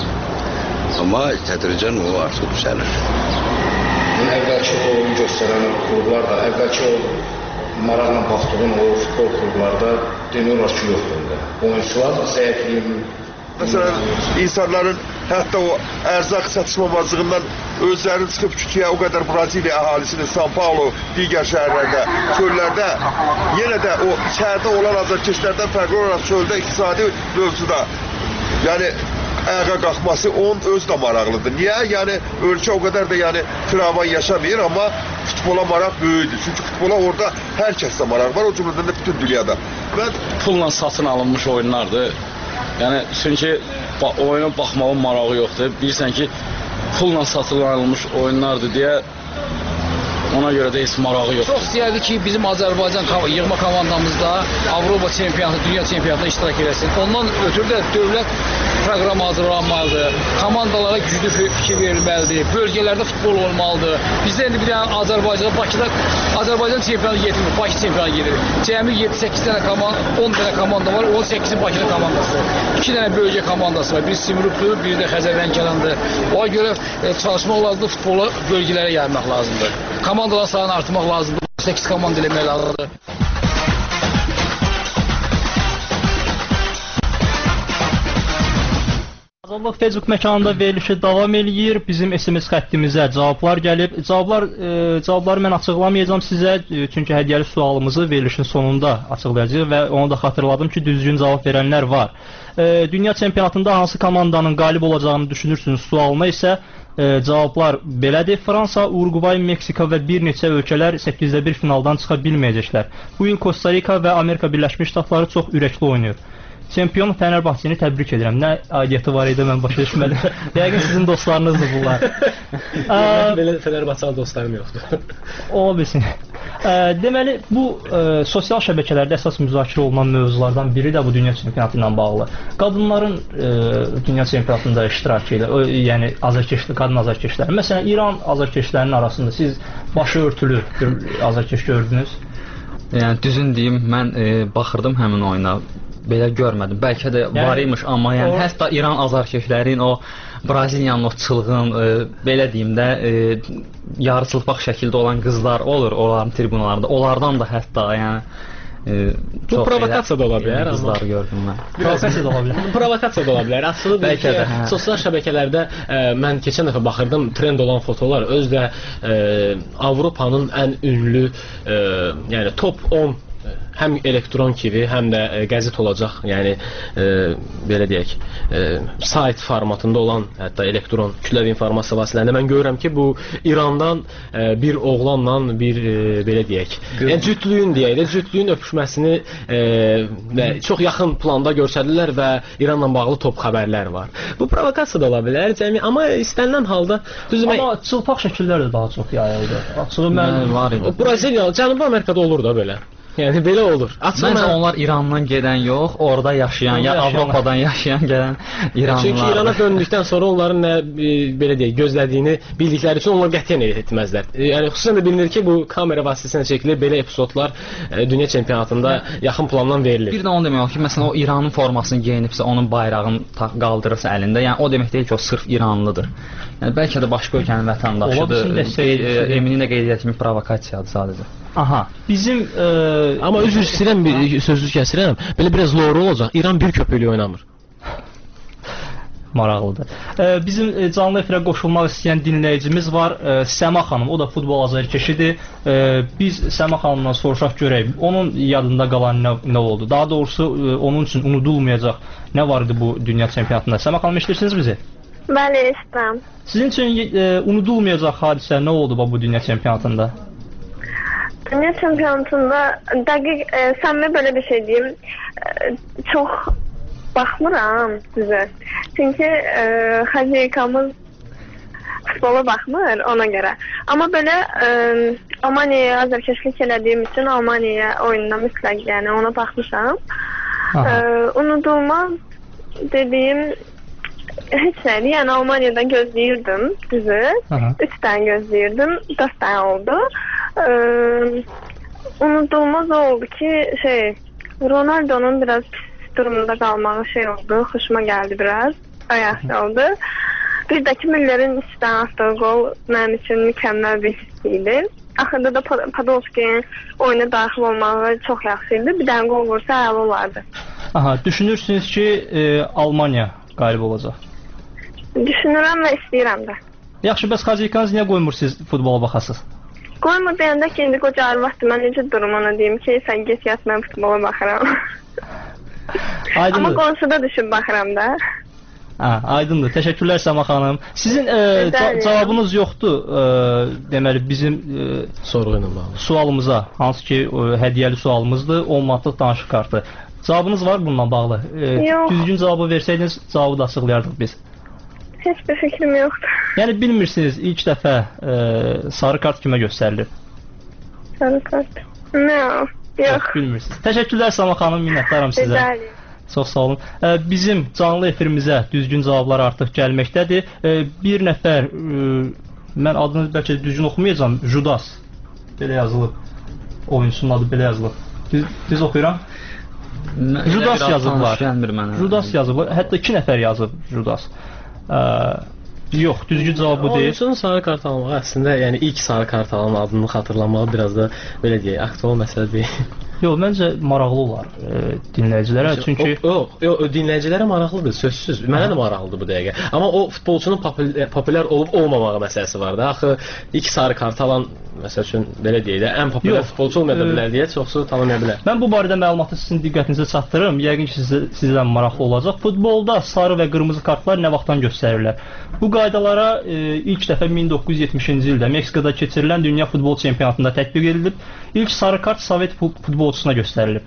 Amma tədricən o artıq düzəlir. Yəni, əvvəlki o oyun göstərən klublar da, əvvəlki o maraqla baxdığım o futbol klublarda demək olar ki, yoxdur. Oyuncular zəifliyim. Məsələn, insanların hətta o ərzaq çatışmamazlığından özlərini çıxıb küçəyə o qədər Braziliya əhalisinin São Paulo, digər şəhərlərdə, çöllərdə, yenə də o şəhərdə olan azarkeşlərdən fərqli olaraq çöldə iqtisadi mövzuda, yəni ayağa qalxması onun öz də maraqlıdır. Niyə? Yəni ölkə o qədər də yəni firavan yaşamır, amma futbola maraq böyükdür. Çünki futbola orada hər kəsdə maraq var, o cümlədən də bütün dünyada. Mən pulla satın alınmış oyunlardır. Yəni çünki oyuna baxmağın marağı yoxdur. Bilirsən ki, pulla satın alınmış oyunlardır deyə ona görə də heç marağı yoxdur. Çox istəyərdi ki, bizim Azərbaycan yığma komandamızda Avropa çempionatı, dünya çempionatında iştirak eləsin. Ondan ötürü də dövlət proqramı hazırlanmalıdır. Komandalara güclü fikir verilməlidir. Bölgələrdə futbol olmalıdır. Bizdə indi bir dənə Azərbaycanda, Bakıda Azərbaycan çempionatı getirmir, Bakı çempionatı gedir. Cəmi yeddi səkkiz dənə komanda, on dənə komanda var, on səkkizi Bakıda komandası. iki dənə bölgə komandası var. Biri Simrukdur, biri də Xəzərlənkalandır. Ona görə e, çalışmaq lazımdır, futbolu bölgələrə yaymaq lazımdır. Komandalar sayını artırmaq lazımdır. səkkiz komanda eləmək lazımdır. Azadlıq Facebook məkanında verilişi davam eləyir. Bizim S M S xəttimizə cavablar gəlib. Cavablar e, cavabları mən açıqlamayacağam sizə, e, çünki hədiyyəli sualımızı verilişin sonunda açıqlayacağıq və onu da xatırladım ki, düzgün cavab verənlər var. E, dünya çempionatında hansı komandanın qalib olacağını düşünürsünüz sualına isə e, cavablar belədir. Fransa, Uruguay, Meksika və bir neçə ölkələr səkkizdə bir finaldan çıxa bilməyəcəklər. Bu il Costa Rica və Amerika Birləşmiş Ştatları çox ürəkli oynayır. Çempion Fənərbağçəni təbrik edirəm. Nə aidiyyəti var idi, mən başa düşmədim. Yəqin sizin dostlarınızdır bunlar. Belə Fənərbağçalı dostlarım yoxdur. Ola bilsin. Deməli, bu ə, sosial şəbəkələrdə əsas müzakirə olunan mövzulardan biri də bu dünya çempionatı ilə bağlı. Qadınların ə, dünya çempionatında iştirakı ilə, o, yəni azarkeşli, qadın azarkeşləri. Məsələn, İran azarkeşlərinin arasında siz başı örtülü bir azarkeş gördünüz? Yəni düzün deyim, mən e, baxırdım həmin oyuna. Belə görmədim. Bəlkə də yəni, var imiş, amma yəni o... hətta İran azarkeşlərin o Braziliyanın o çılğın, e, belə deyim də, e, yarıçılpaq şəkildə olan qızlar olur onların tribunalarında. Onlardan da hətta yəni e, bu provokasiya da ola bilər. Qızlar gördüm mən. Provokasiya da ola bilər. Provokasiya da ola bilər. Aslında bəlkə də hə. Sosial şəbəkələrdə e, mən keçən dəfə baxırdım, trend olan fotolar özdə e, Avropanın ən ünlü, e, yəni top on həm elektron kimi, həm də e, qəzet olacaq, yəni e, belə deyək, e, sayt formatında olan, hətta elektron kütləvi informasiya vasitələrində mən görürəm ki, bu İrandan e, bir oğlanla bir e, belə deyək, yəni cütlüyün deyək də, cütlüyün öpüşməsini e, və çox yaxın planda göstərirlər və İranla bağlı top xəbərlər var. Bu provokasiya da ola bilər, cəmi, amma istənilən halda düzmə... Amma çılpaq şəkillər də daha çox yayıldı. Açığı mən var idi. Braziliya, Cənubi Amerikada olur da belə. Yəni belə olur. Açıq Məncə mən... onlar İrandan gedən yox, orada yaşayan, ya Avropadan yaşayan gələn İranlılar. Çünki İrana döndükdən sonra onların nə e, belə deyək, gözlədiyini bildikləri üçün onlar qətiyyən etməzlər. E, yəni xüsusən də bilinir ki, bu kamera vasitəsilə çəkilir, belə epizodlar e, dünya çempionatında yaxın plandan verilir. Bir də onu demək olar ki, məsələn o İranın formasını geyinibsə, onun bayrağını qaldırırsa əlində, yəni o demək deyil ki, o sırf İranlıdır. Yəni bəlkə də başqa ölkənin vətəndaşıdır. E, Eminin də qeyd etdiyi kimi provokasiyadır sadəcə. Aha, bizim e, amma üzr istəyirəm, bir sözünüzü kəsirəm. Belə biraz loru olacaq. İran bir köpüklü oynamır. Maraqlıdır. E, bizim e, canlı efirə qoşulmaq istəyən dinləyicimiz var. E, Səma xanım, o da futbol azarkeşidir. E, biz Səma xanımdan soruşaq görək. Onun yadında qalan nə, nə oldu? Daha doğrusu e, onun üçün unudulmayacaq nə var idi bu dünya çempionatında? Səma xanım, eşidirsiniz bizi? Bəli, eşidirəm. Sizin üçün e, unudulmayacaq hadisə nə oldu bu dünya çempionatında? Dünya çempionatında dəqiq e, səmimi belə bir şey deyim. E, çox baxmıram sizə. Çünki e, xəzikamız futbola baxmır ona görə. Amma belə e, Almaniyaya azarkeşlik elədiyim üçün Almaniya oyununa mütləq, yəni ona baxmışam. E, unudulma dediyim heç nədir. Yəni Almaniyada gözləyirdim sizi. Üç tane gözləyirdim. Dörd tane oldu. E, unudulmaz oldu ki şey Ronaldo'nun biraz pis durumda qalmağı şey oldu. Xoşuma gəldi biraz. Ayaqlı oldu. Bir də ki Müller'in üstdən atdığı gol mənim üçün mükəmməl bir hiss idi. Axırda da Podolski'nin oyuna daxil olmağı çox yaxşı idi. Bir dənə gol vursa əla olardı. Aha, düşünürsünüz ki e, Almanya qalib olacaq? Düşünürəm və istəyirəm də. Yaxşı, bəs xazikanız niyə qoymur siz futbola baxasınız? Qoymur deyəndə ki, indi qoca arvaxdır. Mən necə durum ona deyim ki, sən get yat, mən futbola baxıram. Amma qonşuda düşüb baxıram da. Ha, aydındır. Təşəkkürlər Səma xanım. Sizin e, ca cavabınız yoxdur. E, deməli bizim e, sorğu ilə bağlı sualımıza, hansı ki e, hədiyyəli sualımızdır, on manatlıq danışıq kartı. Cavabınız var bununla bağlı? E, düzgün cavabı versəydiniz, cavabı da açıqlayardıq biz. Heç bir fikrim yoxdur. Yəni bilmirsiniz ilk dəfə e, sarı kart kimə göstərilir? Sarı kart? No, yox. Bilmirsiniz. Təşəkkürlər Səma xanım, minnətdaram sizə. Rica Çox sağ olun. E, bizim canlı efirimizə düzgün cavablar artıq gəlməkdədir. E, bir nəfər, e, mən adını bəlkə düzgün oxumayacağam, Judas. Belə yazılıb. Oyunçunun adı belə yazılıb. Düz, düz oxuyuram. Judas yazıblar. Judas yazıblar. Hətta iki nəfər yazıb Judas. Ə, yox, düzgün cavabı deyil. Oyunçunun sarı kart almağı əslində, yəni ilk sarı kart alan adını xatırlamağı biraz da belə deyək, aktual məsələ deyil. Yox, məncə maraqlı olar e, dinləyicilərə, çünki yox, yox, dinləyicilərə maraqlıdır, sözsüz. Mənə də maraqlıdır bu dəqiqə. Amma o futbolçunun popülər, popülər olub olmamağı məsələsi var da. Axı ilk sarı kart alan, məsəl üçün belə deyək də, ən popülər futbolçu olmaya da bilər deyə çoxsu tanımaya bilər. Mən bu barədə məlumatı sizin diqqətinizə çatdırırım. Yəqin ki, sizə, sizdən maraqlı olacaq. Futbolda sarı və qırmızı kartlar nə vaxtdan göstərirlər? Bu qaydalara e, ilk dəfə min doqquz yüz yetmişinci ildə Meksikada keçirilən Dünya Futbol Çempionatında tətbiq edilib. İlk sarı kart Sovet futbolçusuna göstərilib.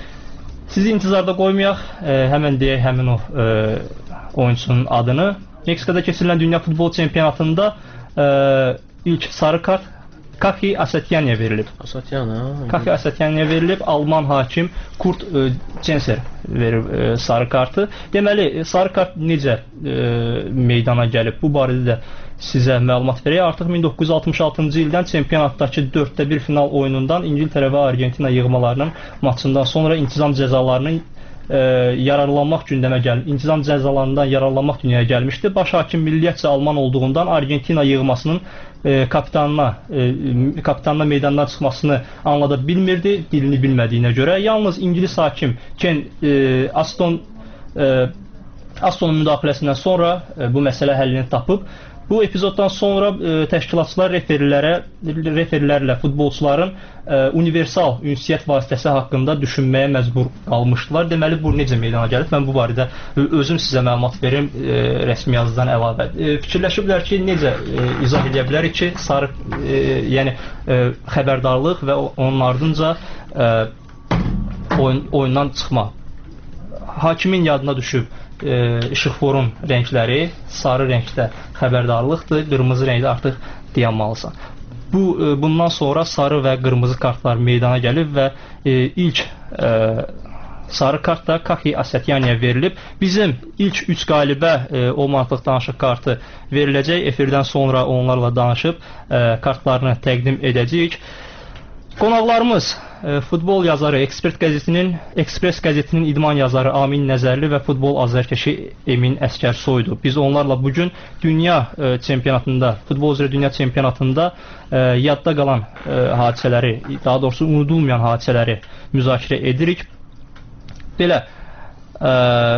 Sizi intizarda qoymayaq, e, həmən deyək həmin o e, oyunçunun adını. Meksikada keçirilən Dünya Futbol Çempionatında e, ilk sarı kart Kaki Asatyanya'ya verilib. Asatyanya. Kaki Asatyanya'ya verilib. Alman hakim Kurt e, Censer verib e, sarı kartı. Deməli, e, sarı kart necə e, meydana gəlib? Bu barədə də sizə məlumat verək. Artıq min doqquz yüz altmış altıncı ildən çempionatdakı dörddə bir final oyunundan İngiltərə və Argentina yığmalarının maçından sonra intizam cəzalarının e, yararlanmaq gündəmə gəlib. İntizam cəzalarından yararlanmaq dünyaya gəlmişdi. Baş hakim milliyyətcə Alman olduğundan Argentina yığmasının e, kapitanına e, kapitanına meydandan çıxmasını anlada bilmirdi, dilini bilmədiyinə görə. Yalnız İngilis hakim Ken e, Aston e, Astonun müdaxiləsindən sonra e, bu məsələ həllini tapıb. Bu epizoddan sonra e, təşkilatçılar referilərə, referilərlə futbolçuların e, universal ünsiyyət vasitəsi haqqında düşünməyə məcbur qalmışdılar. Deməli, bu necə meydana gəlib? Mən bu barədə özüm sizə məlumat verim e, rəsmi yazıdan əlavə. E, fikirləşiblər ki, necə e, izah edə bilərik ki, sarı, e, yəni e, xəbərdarlıq və onun ardınca e, oyun, oyundan çıxma. Hakimin yadına düşüb e, işıqforun rəngləri sarı rəngdə xəbərdarlıqdır, qırmızı rəngdə artıq dayanmalısan. Bu e, bundan sonra sarı və qırmızı kartlar meydana gəlib və e, ilk e, sarı kart da Kaki Asatyanya'ya verilib. Bizim ilk üç qalibə e, o manatlıq danışıq kartı veriləcək. Efirdən sonra onlarla danışıb e, kartlarını təqdim edəcəyik. Qonaqlarımız e, futbol yazarı, Ekspert qəzetinin, Ekspres qəzetinin idman yazarı Amin Nəzərli və futbol azərkeşi Emin Əskərsoydu. Biz onlarla bugün dünya e, çempionatında, futbol üzrə dünya çempionatında e, yadda qalan e, hadisələri, daha doğrusu unudulmayan hadisələri müzakirə edirik. Belə, e,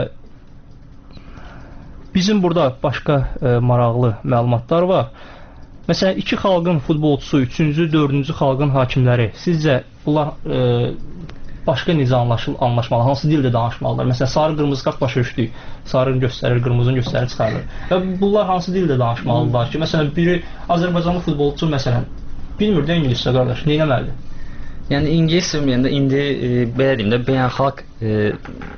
bizim burada başqa e, maraqlı məlumatlar var. Məsələn, iki xalqın futbolçusu, üçüncü, dördüncü xalqın hakimləri, sizcə bunlar e, başqa necə anlaşıl, anlaşmalı, hansı dildə danışmalılar? Məsələn, sarı qırmızı kart başa düşdük, sarı göstərir, qırmızını göstərir, çıxarır. Və bunlar hansı dildə danışmalılar ki, məsələn, biri Azərbaycanlı futbolçu, məsələn, bilmir də ingiliscə qardaş, nə eləməlidir? Yəni, ingilis ümumiyyətlə indi, e, belə deyim də, beynəlxalq e,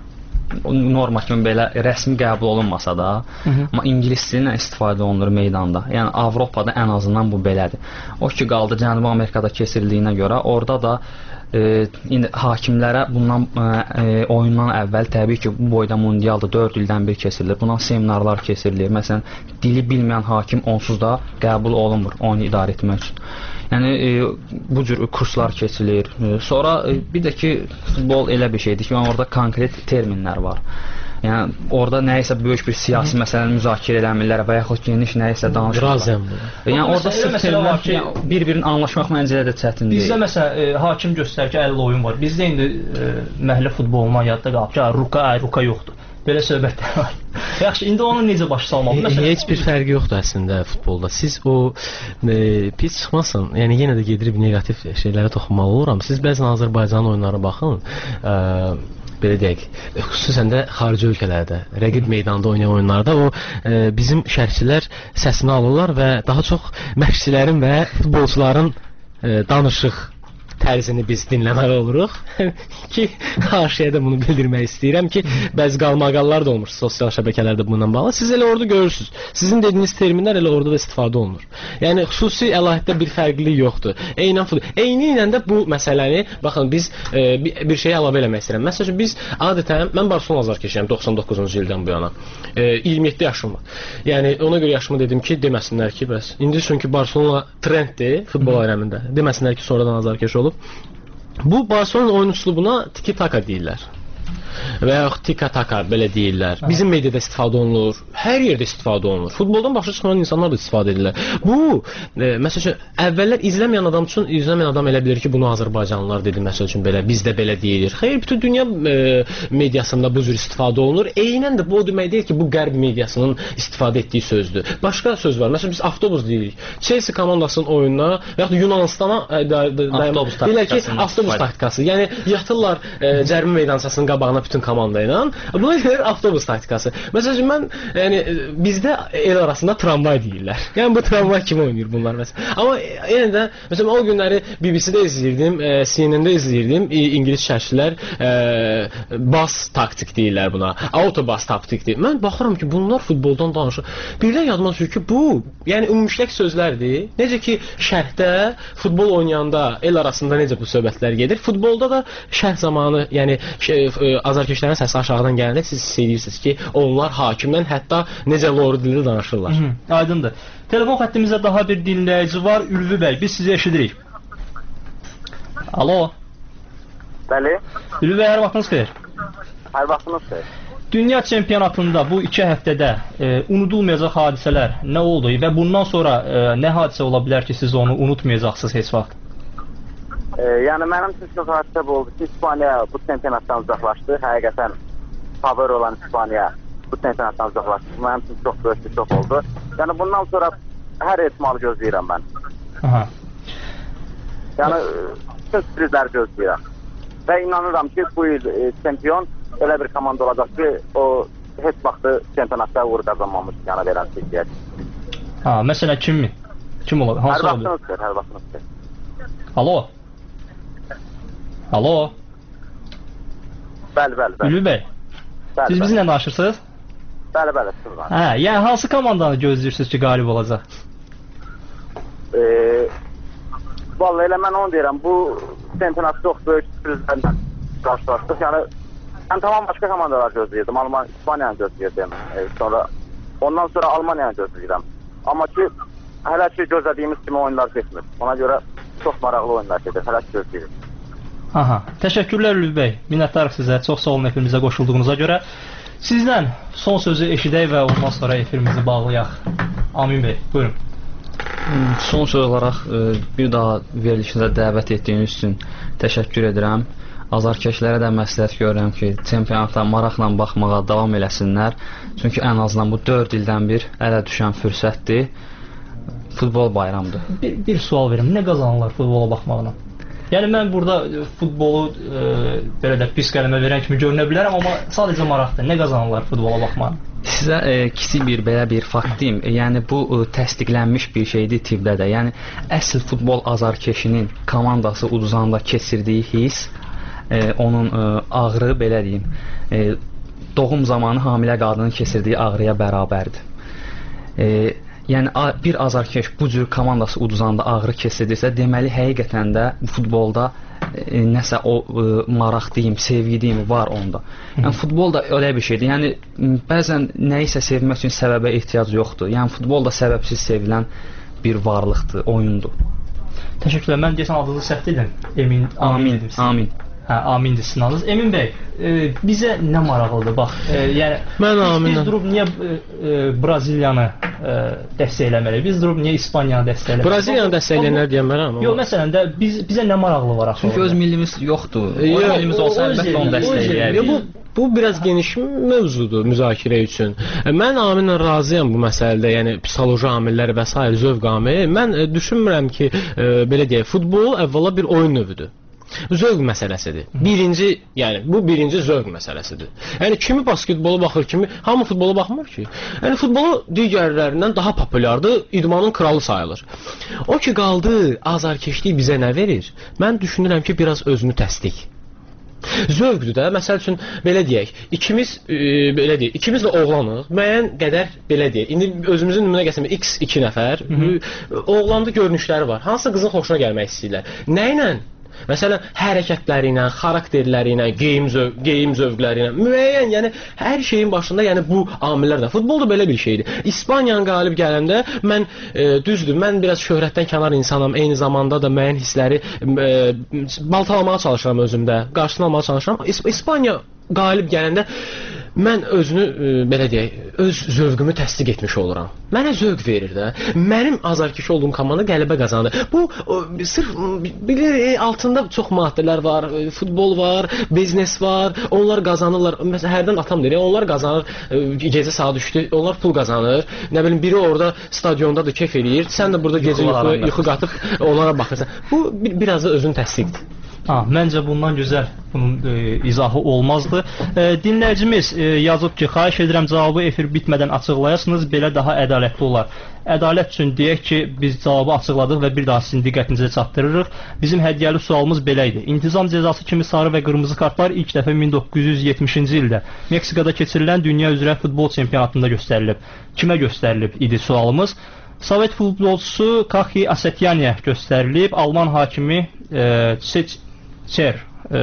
norma kimi belə rəsmi qəbul olunmasa da, Hı -hı. amma ingilis dilindən istifadə olunur meydanda. Yəni Avropada ən azından bu belədir. O ki qaldı Cənubi Amerikada keçirildiyinə görə, orada da e, indi hakimlərə bundan e, oyundan əvvəl təbii ki, bu boyda mundialda dörd ildən bir keçirilir. Buna seminarlar keçirilir. Məsələn, dili bilməyən hakim onsuz da qəbul olunmur oyunu idarə etmək üçün. Yəni e, bu cür kurslar keçilir. E, sonra e, bir də ki, futbol elə bir şeydir ki, orada konkret terminlər var. Yəni orada nəyisə böyük bir siyasi məsələni müzakirə eləmirlər və yaxud geniş nəyisə danışırlar. Yəni orada sırf terminlər ki, bir-birini anlaşmaq məncə də çətin deyil. Bizdə məsələn e, hakim göstərir ki, əlli oyun var. Bizdə indi e, məhəllə futbolundan yadda qalıb ki, ruka, ay, ruka yoxdur. Belə söhbətlər var. Yaxşı, indi onu necə başa salmalı? Məsələn, heç bir fərqi yoxdur əslində futbolda. Siz o e, pis çıxmasın. Yəni yenə də gedirib negativ şeylərə toxunmalı oluram. Siz bəzən Azərbaycanın oyunlarına baxın. E, belə deyək, xüsusən də xarici ölkələrdə, rəqib meydanda oynayan oyunlarda o e, bizim şərhçilər səsini alırlar və daha çox məşqçilərin və futbolçuların e, danışıq tərzini biz dinləməli oluruq ki, qarşıya da bunu bildirmək istəyirəm ki, bəzi qalmaqallar da olmuş sosial şəbəkələrdə bununla bağlı. Siz elə orada görürsünüz. Sizin dediyiniz terminlər elə orada da istifadə olunur. Yəni, xüsusi əlahiddə bir fərqlilik yoxdur. Eynən futbol. Eyni ilə də bu məsələni, baxın, biz e, bir, bir şeyə əlavə eləmək istəyirəm. Məsələn, biz adətən, mən Barcelona azarkeşiyəm doxsan doqquzuncu ildən bu yana. E, iyirmi yeddi yaşım var. Yəni, ona görə yaşımı dedim ki, deməsinlər ki, bəs. İndi çünki Barcelona trenddir futbol aləmində. Deməsinlər ki, sonradan azarkeş olub. Bu Barcelona oyun üslubuna tiki-taka deyirlər. Və yaxud tika-taka belə deyirlər. Bizim mediada istifadə olunur, hər yerdə istifadə olunur. Futboldan başa çıxan insanlar da istifadə edirlər. Bu, e, məsəl üçün, əvvəllər izləməyən adam üçün, izləməyən adam elə bilir ki, bunu Azərbaycanlılar dedi, məsəl üçün belə, bizdə belə deyilir. Xeyr, bütün dünya e, mediasında bu cür istifadə olunur. Eynən də bu o demək deyil ki, bu qərb mediasının istifadə etdiyi sözdür. Başqa söz var. Məsələn, biz avtobus deyirik. Chelsea komandasının oyununa və yaxud Yunanistana e, avtobus taktikası. Avtobus taktikası. Yəni, yatırlar e, cərimə meydançasının qabağına bütün komanda ilə. Buna deyir avtobus taktikası. Məsələn, mən yəni bizdə el arasında tramvay deyirlər. Yəni bu tramvay kimi oynayır bunlar məsələn. Amma yenə də məsələn o günləri B B C-də izləyirdim, e, C N N-də izləyirdim. E, İngilis şərhçilər e, bas taktik deyirlər buna. Autobus taktik deyir. Mən baxıram ki, bunlar futboldan danışır. Birdən yadıma düşür ki, bu yəni ümumşilək sözlərdir. Necə ki şərhdə futbol oynayanda el arasında necə bu söhbətlər gedir. Futbolda da şərh zamanı, yəni şey, e, azarkeşlərin səsi aşağıdan gələndə siz hiss edirsiniz ki, onlar hakimdən hətta necə loru dildə danışırlar. Hı -hı, aydındır. Telefon xəttimizdə daha bir dinləyici var, Ülvi bəy. Biz sizi eşidirik. Alo. Bəli. Ülvi bəy, hər vaxtınız xeyir. Hər vaxtınız xeyir. Dünya çempionatında bu iki həftədə e, unudulmayacaq hadisələr nə oldu və bundan sonra e, nə hadisə ola bilər ki, siz onu unutmayacaqsınız heç vaxt? E, yəni mənim üçün çox hadisə oldu ki, İspaniya bu çempionatdan uzaqlaşdı. Həqiqətən favori olan İspaniya bu çempionatdan uzaqlaşdı. Mənim üçün çox böyük bir şok oldu. Yəni bundan sonra hər ehtimalı gözləyirəm mən. Aha. Yəni bütün sürprizləri gözləyirəm. Və inanıram ki, bu il e, çempion elə bir komanda olacaq ki, o heç vaxtı çempionatda uğur qazanmamış, yəni verən seçiyyət. Ha, məsələn kimmi? Kim ola? Hansı hər vaxtınız xeyir, hər vaxtınız xeyir. Alo. Alo. Bəli, bəli, bəli. Ülvi bəy. Bəli, siz bizimlə danışırsınız? Bəli, bəli, siz var. Hə, yəni hansı komandanı gözləyirsiniz ki, qalib olacaq? Eee Vallahi elə mən onu deyirəm, bu çempionat çox böyük sürprizlərlə qarşılaşdıq. Yəni mən tamam başqa komandalar gözləyirdim. Alman, İspaniyanı gözləyirdim. E, sonra ondan sonra Almaniyanı gözləyirəm. Amma ki hələ ki gözlədiyimiz kimi oyunlar getmir. Ona görə çox maraqlı oyunlar gedir. Hələ gözləyirik. Aha. Təşəkkürlər Lüv bəy. Minnətdarıq sizə. Çox sağ olun efirimizə qoşulduğunuza görə. Sizdən son sözü eşidək və ondan sonra efirimizi bağlayaq. Amin bəy, buyurun. Son söz olaraq bir daha verilişinizə dəvət etdiyiniz üçün təşəkkür edirəm. Azarkeşlərə də məsləhət görürəm ki, çempionata maraqla baxmağa davam eləsinlər. Çünki ən azından bu dörd ildən bir ələ düşən fürsətdir. Futbol bayramıdır. Bir, bir sual verim. Nə qazanırlar futbola baxmaqla? Yəni mən burada futbolu e, belə də pis qələmə verən kimi görünə bilərəm, amma sadəcə maraqdır. Nə qazanırlar futbola baxmaqla? Sizə e, kiçik bir belə bir fakt deyim. E, yəni bu e, təsdiqlənmiş bir şeydir tibbdə də. Yəni əsl futbol azarkeşinin komandası uduzanda keçirdiyi his, e, onun e, ağrı belə deyim, e, doğum zamanı hamilə qadının keçirdiyi ağrıya bərabərdir. E, Yəni bir azarkeş bu cür komandası uduzanda ağrı keçirdirsə, deməli həqiqətən də futbolda e, nəsə o e, maraq deyim, sevgi deyim var onda. Yəni futbol da elə bir şeydir. Yəni bəzən nəyisə sevmək üçün səbəbə ehtiyac yoxdur. Yəni futbol da səbəbsiz sevilən bir varlıqdır, oyundur. Təşəkkürlər. Mən deyəsən adınızı səhv dedim. Emin, Amin. Amin. Hə, Amindir sizin adınız. Emin bəy, e, bizə nə maraqlıdır? Bax, e, yəni mən biz, Aminəm. biz durub niyə e, Braziliyanı e, dəstəkləməliyik? Biz durub niyə İspaniyanı dəstəkləməliyik? Braziliyanı dəstəkləyənlər deyəmərəm. Yox, məsələn də biz bizə nə maraqlı var axı? Çünki öz millimiz yoxdur. O millimiz olsa əlbəttə onu dəstəkləyərik. Bu Bu biraz geniş mövzudur müzakirə üçün. Mən Aminlə razıyam bu məsələdə, yəni psixoloji amillər və s. zövq amili. Mən e, düşünmürəm ki, e, belə deyək, futbol əvvəla bir oyun növüdür. Zövq məsələsidir. Birinci, yəni bu birinci zövq məsələsidir. Yəni kimi basketbola baxır, kimi hamı futbola baxmır ki. Yəni futbolu digərlərindən daha populyardır, idmanın kralı sayılır. O ki qaldı, azarkeşlik bizə nə verir? Mən düşünürəm ki, biraz özünü təsdiq. Zövqdür də, məsəl üçün belə deyək, ikimiz e, belə deyək, ikimiz də oğlanıq, müəyyən qədər belə deyək. İndi özümüzün nümunə gətirmək X iki nəfər, oğlanda görünüşləri var. Hansısa qızın xoşuna gəlmək istəyirlər. Nə ilə? Məsələn, hərəkətləri ilə, xarakterləri ilə, geyim, zöv geyim zövqləri ilə, müəyyən, yəni hər şeyin başında, yəni bu amillər də. Futbol da belə bir şeydir. İspaniyanın qalib gələndə mən e, düzdür, mən biraz şöhrətdən kənar insanam, eyni zamanda da müəyyən hissləri e, baltalamağa çalışıram özümdə, qarşısını almağa çalışıram. İsp İspaniya qalib gələndə mən özünü e, belə deyək, öz zövqümü təsdiq etmiş oluram. Mənə zövq verir də. Mənim azarkeş olduğum komanda qələbə qazandı. Bu o, sırf bilir altında çox maddələr var, futbol var, biznes var. Onlar qazanırlar. Məsələn, hərdən atam deyir, onlar qazanır. E, gecə saat üçdə onlar pul qazanır. Nə bilim biri orada stadiondadır, kef eləyir. Sən də burada gecə yuxu, yuxu qatıb onlara baxırsan. Bu bir, biraz da özünü təsdiqdir. Ha, məncə bundan gözəl bunun e, izahı olmazdı. E, dinləyicimiz e, yazıb ki, xahiş edirəm cavabı efir bitmədən açıqlayasınız, belə daha ədalətli olar. Ədalət üçün deyək ki, biz cavabı açıqladıq və bir daha sizin diqqətinizə çatdırırıq. Bizim hədiyyəli sualımız belə idi. İntizam cəzası kimi sarı və qırmızı kartlar ilk dəfə min doqquz yüz yetmişinci ildə Meksikada keçirilən dünya üzrə futbol çempionatında göstərilib. Kimə göstərilib idi sualımız? Sovet futbolçusu Kahi Asetyaniyə göstərilib. Alman hakimi e, Seç Çer e,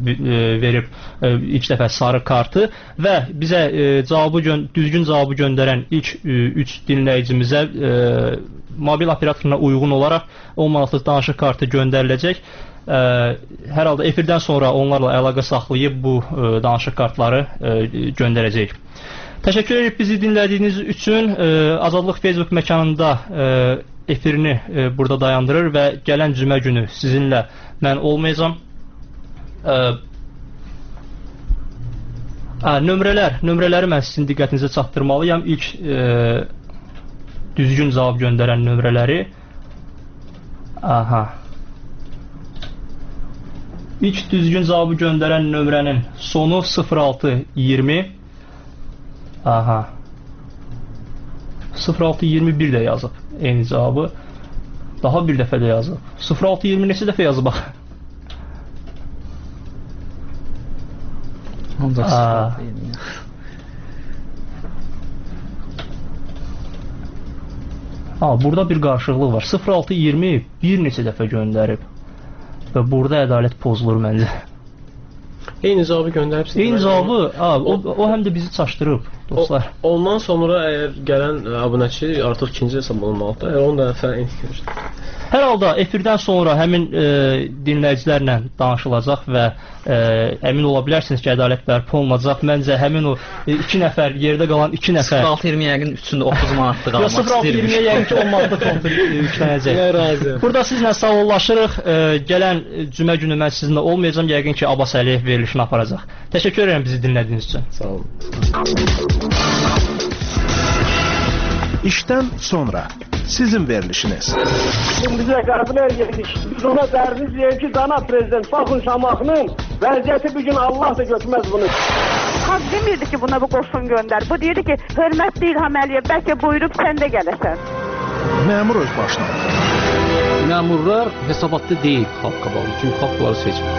e, verib e, ilk dəfə sarı kartı və bizə e, cavabı düzgün cavabı göndərən ilk e, üç dinləyicimizə e, mobil operatoruna uyğun olaraq on manatlıq danışıq kartı göndəriləcək. E, hər halda efirdən sonra onlarla əlaqə saxlayıb bu e, danışıq kartları e, göndərəcəyik. Təşəkkür edirik bizi dinlədiyiniz üçün. E, Azadlıq Facebook məkanında e, efirini e, burada dayandırır və gələn cümə günü sizinlə mən olmayacağam. Ə, ə, nömrələr, nömrələri mən sizin diqqətinizə çatdırmalıyam. İlk ə, düzgün cavab göndərən nömrələri. Aha. İlk düzgün cavabı göndərən nömrənin sonu sıfır altı iyirmi. Aha. sıfır altı iyirmi bir də yazıb eyni cavabı. Daha bir dəfə də yazıb. sıfır altı iyirmi neçə dəfə yazıb bax. Ha, burada bir qarşılıqlıq var. sıfır altı iyirmi bir neçə dəfə göndərib və burada ədalət pozulur məncə. Eyni cavabı göndərib. Eyni cavabı, ha, o, o həm də bizi çaşdırıb, dostlar. O, ondan sonra əgər gələn abunəçi artıq ikinci hesab olunmalıdır. Əgər on dəfə eyni görürsə. Hər halda efirdən sonra həmin e, dinləyicilərlə danışılacaq və e, əmin ola bilərsiniz ki, ədalət bərpa olunacaq. Məncə həmin o e, iki nəfər, yerdə qalan iki nəfər sıfır altı iyirmi yəqin üçündə otuz manatlıq almaq istəyirmiş. sıfır altı iyirmiyə yəqin ki, on manatlıq kontur yüklənəcək. Burada sizlə sağollaşırıq. E, gələn cümə günü mən sizinlə olmayacağam. Yəqin ki, Abbas Əliyev verilişini aparacaq. Təşəkkür edirəm bizi dinlədiyiniz üçün. Sağ olun. İşdən sonra sizin verilişiniz. Şimdi bizə qəbul edirik. Biz ona dərdiz deyək ki, cənab prezident, baxın Şamaxının vəziyyəti bir gün Allah da götürməz bunu. Xalq demirdi ki, buna bu qoşun göndər. Bu deyirdi ki, hörmətli İlham Əliyev, bəlkə buyurub sən də gələsən. Məmur öz başına. Məmurlar hesabatda deyil xalq qabağında, çünki xalq bunları seçmir.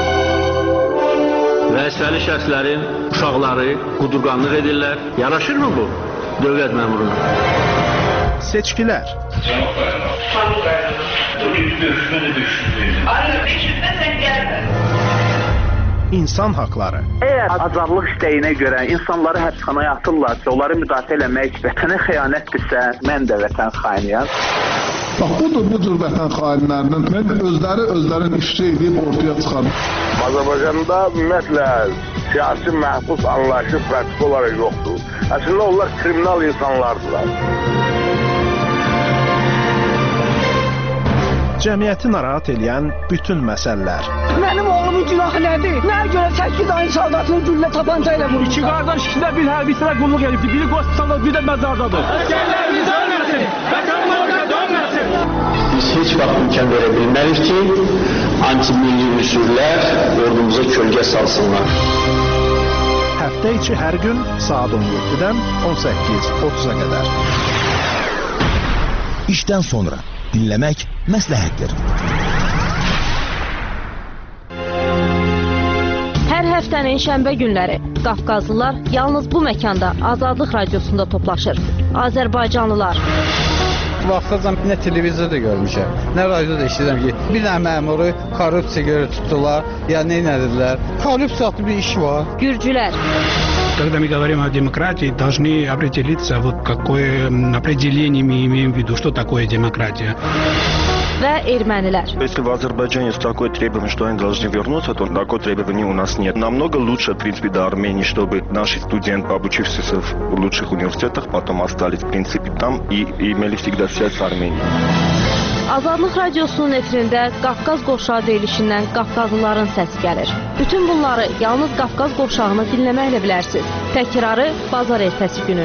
Vəzifəli şəxslərin uşaqları qudurqanlıq edirlər. Yaraşırmı bu dövlət məmuruna? Seçkilər. Cənab Bayram, Cənab Bayram, bugün görüşməni düşündüm. Hayır, düşünməsən gəlmə. İnsan haqları. Əgər azadlıq istəyinə görə insanları həbsxanaya atırlarsa, onları müdafiə eləmək vətənə xəyanətdirsə, mən də vətən xainiyəm. Bax, budur bu cür vətən xainlərinin mən özləri özlərin ifşa edib ortaya çıxarım. Azərbaycanda ümumiyyətlə siyasi məhbus anlayışı pratik olaraq yoxdur. Əslində onlar kriminal insanlardılar. Cəmiyyəti narahat edən bütün məsələlər. Mənim oğlumun günahı nədir? Nəyə görə səkkiz ayın saldatını güllə tapanca ilə vurur? İki qardaş ikisində bir hərbiçilə qulluq edibdir. Biri qospitalda, biri də məzardadır. Əsgərlərimiz ölməsin, vətənimizə dönməsin. Biz heç vaxt imkan verə bilmərik ki, anti-milli unsurlar ordumuza kölgə salsınlar. Həftə içi hər gün saat on yeddidən on səkkiz otuz'a qədər. İşdən sonra dinləmək məsləhətdir. Hər həftənin şənbə günləri Qafqazlılar yalnız bu məkanda Azadlıq Radiosunda toplaşır. Azərbaycanlılar. Vaxtacan nə televizorda görmüşəm, nə radioda eşidirəm ki, bir dənə məmuru korrupsiya görə tutdular, ya nə edildilər. Korrupsiya adlı bir iş var. Gürcülər. Когда мы говорим о демократии, должны определиться, вот какое определение мы имеем в виду, что такое демократия. Və ermənilər. Если в Азербайджане есть такое требование, что они должны вернуться, то такое требование у нас нет. Намного лучше, в принципе, до Армении, чтобы наши студенты, обучившиеся в лучших университетах, потом остались, в принципе, там и, и имели всегда связь с Арменией. Azadlıq Radiosunun efirində Qafqaz qovşağı deyilişindən Qafqazlıların səsi gəlir. Bütün bunları yalnız Qafqaz qovşağını dinləməklə bilərsiniz. Təkrarı bazar ertəsi günü.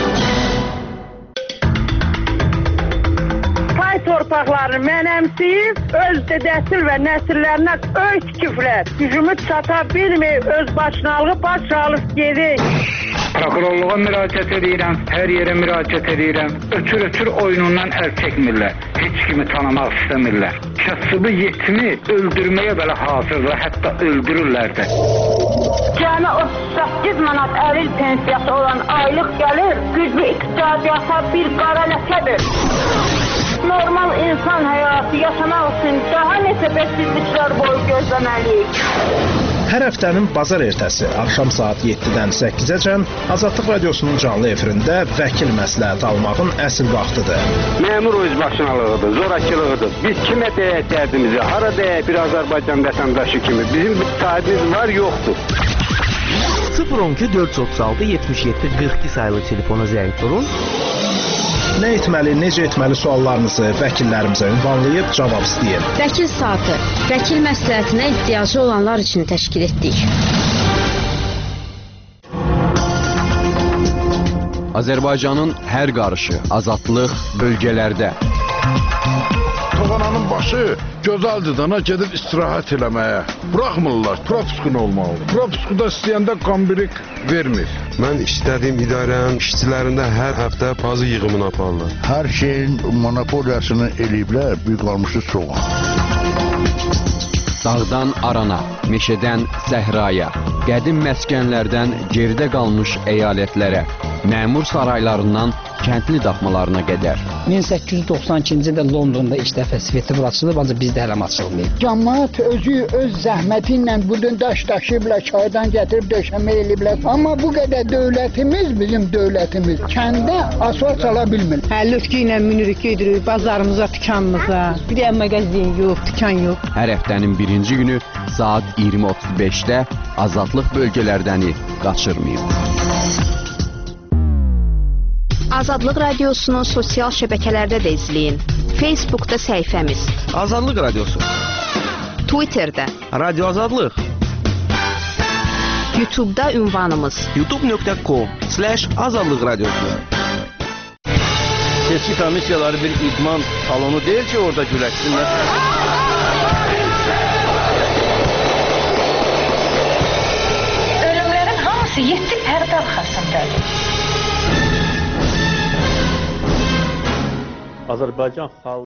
Pay torpaqlarını mənəmsiyib, öz dədəsil və nəsillərinə öy tikiblər. Gücümüz çata bilməyib, öz başınalığı baş alıb gedik. Prokurorluğa müraciət edirəm, hər yerə müraciət edirəm. Ötür-ötür oyunundan əl çəkmirlər. Heç kimi tanımaq istəmirlər. Kasıbı yetimi öldürməyə belə hazırlar, hətta öldürürlər də. Cəmi otuz səkkiz manat əril pensiyası olan aylıq gəlir, güclü iqtisadiyyata bir qara ləkədir. Normal insan həyatı yaşamaq üçün daha neçə bəksizliklər boyu gözləməliyik. Hər həftənin bazar ertəsi axşam saat yeddidən səkkizəcən Azadlıq Radiosunun canlı efirində vəkil məsləhət almağın əsl vaxtıdır. Məmur özbaşınalığıdır, zorakılığıdır. Biz kimə deyək dərdimizi, hara deyək bir Azərbaycan vətəndaşı kimi. Bizim bir sahibimiz var, yoxdur. sıfır on iki dörd yüz otuz altı yetmiş yeddi qırx iki sayılı telefona zəng vurun. Nə etməli, necə etməli suallarınızı vəkillərimizə ünvanlayıb cavab istəyin. Vəkil saatı, vəkil məsləhətinə ehtiyacı olanlar üçün təşkil etdik. Azərbaycanın hər qarışı, azadlıq bölgələrdə. Toğananın başı gözəldir dana gedib istirahət eləməyə. Buraxmırlar, propuskun olmalıdır. Propuskuda istəyəndə qambirik vermir. Mən istədiyim idarənin işçilərində hər həftə pazı yığımını aparırlar. Hər şeyin monopoliyasını eləyiblər, büyük qalmışı soğan. Dağdan arana, meşədən səhraya, qədim məskənlərdən geridə qalmış əyalətlərə, məmur saraylarından kəndli daxmalarına qədər. min səkkiz yüz doxsan ikinci ildə Londonda ilk dəfə svetofor açılıb, ancaq bizdə hələ açılmayıb. Cəmaət özü öz zəhməti ilə budun daş daşıyıblar, çaydan gətirib döşəmə eləyiblər. Amma bu qədər dövlətimiz, bizim dövlətimiz kəndə asfalt sala bilmir. Hə, lütki ilə minirik, gedirik bazarımıza, dükanımıza. Bir də mağazin yox, dükan yox. Hər həftənin birinci günü saat iyirmi otuz beşdə azadlıq bölgələrdəni qaçırmayın. Azadlıq Radiosunu sosial şəbəkələrdə də izləyin. Facebookda səhifəmiz. Azadlıq Radiosu. Twitterdə. Radio Azadlıq. YouTube'da ünvanımız. youtube nöqtə com slash azadlıq radiosu. Seçki komissiyaları bir idman salonu deyil ki, orada güləşsinlər. Ölümlərin hamısı yeddi pərdə arxasındadır. Azərbaycan xalqı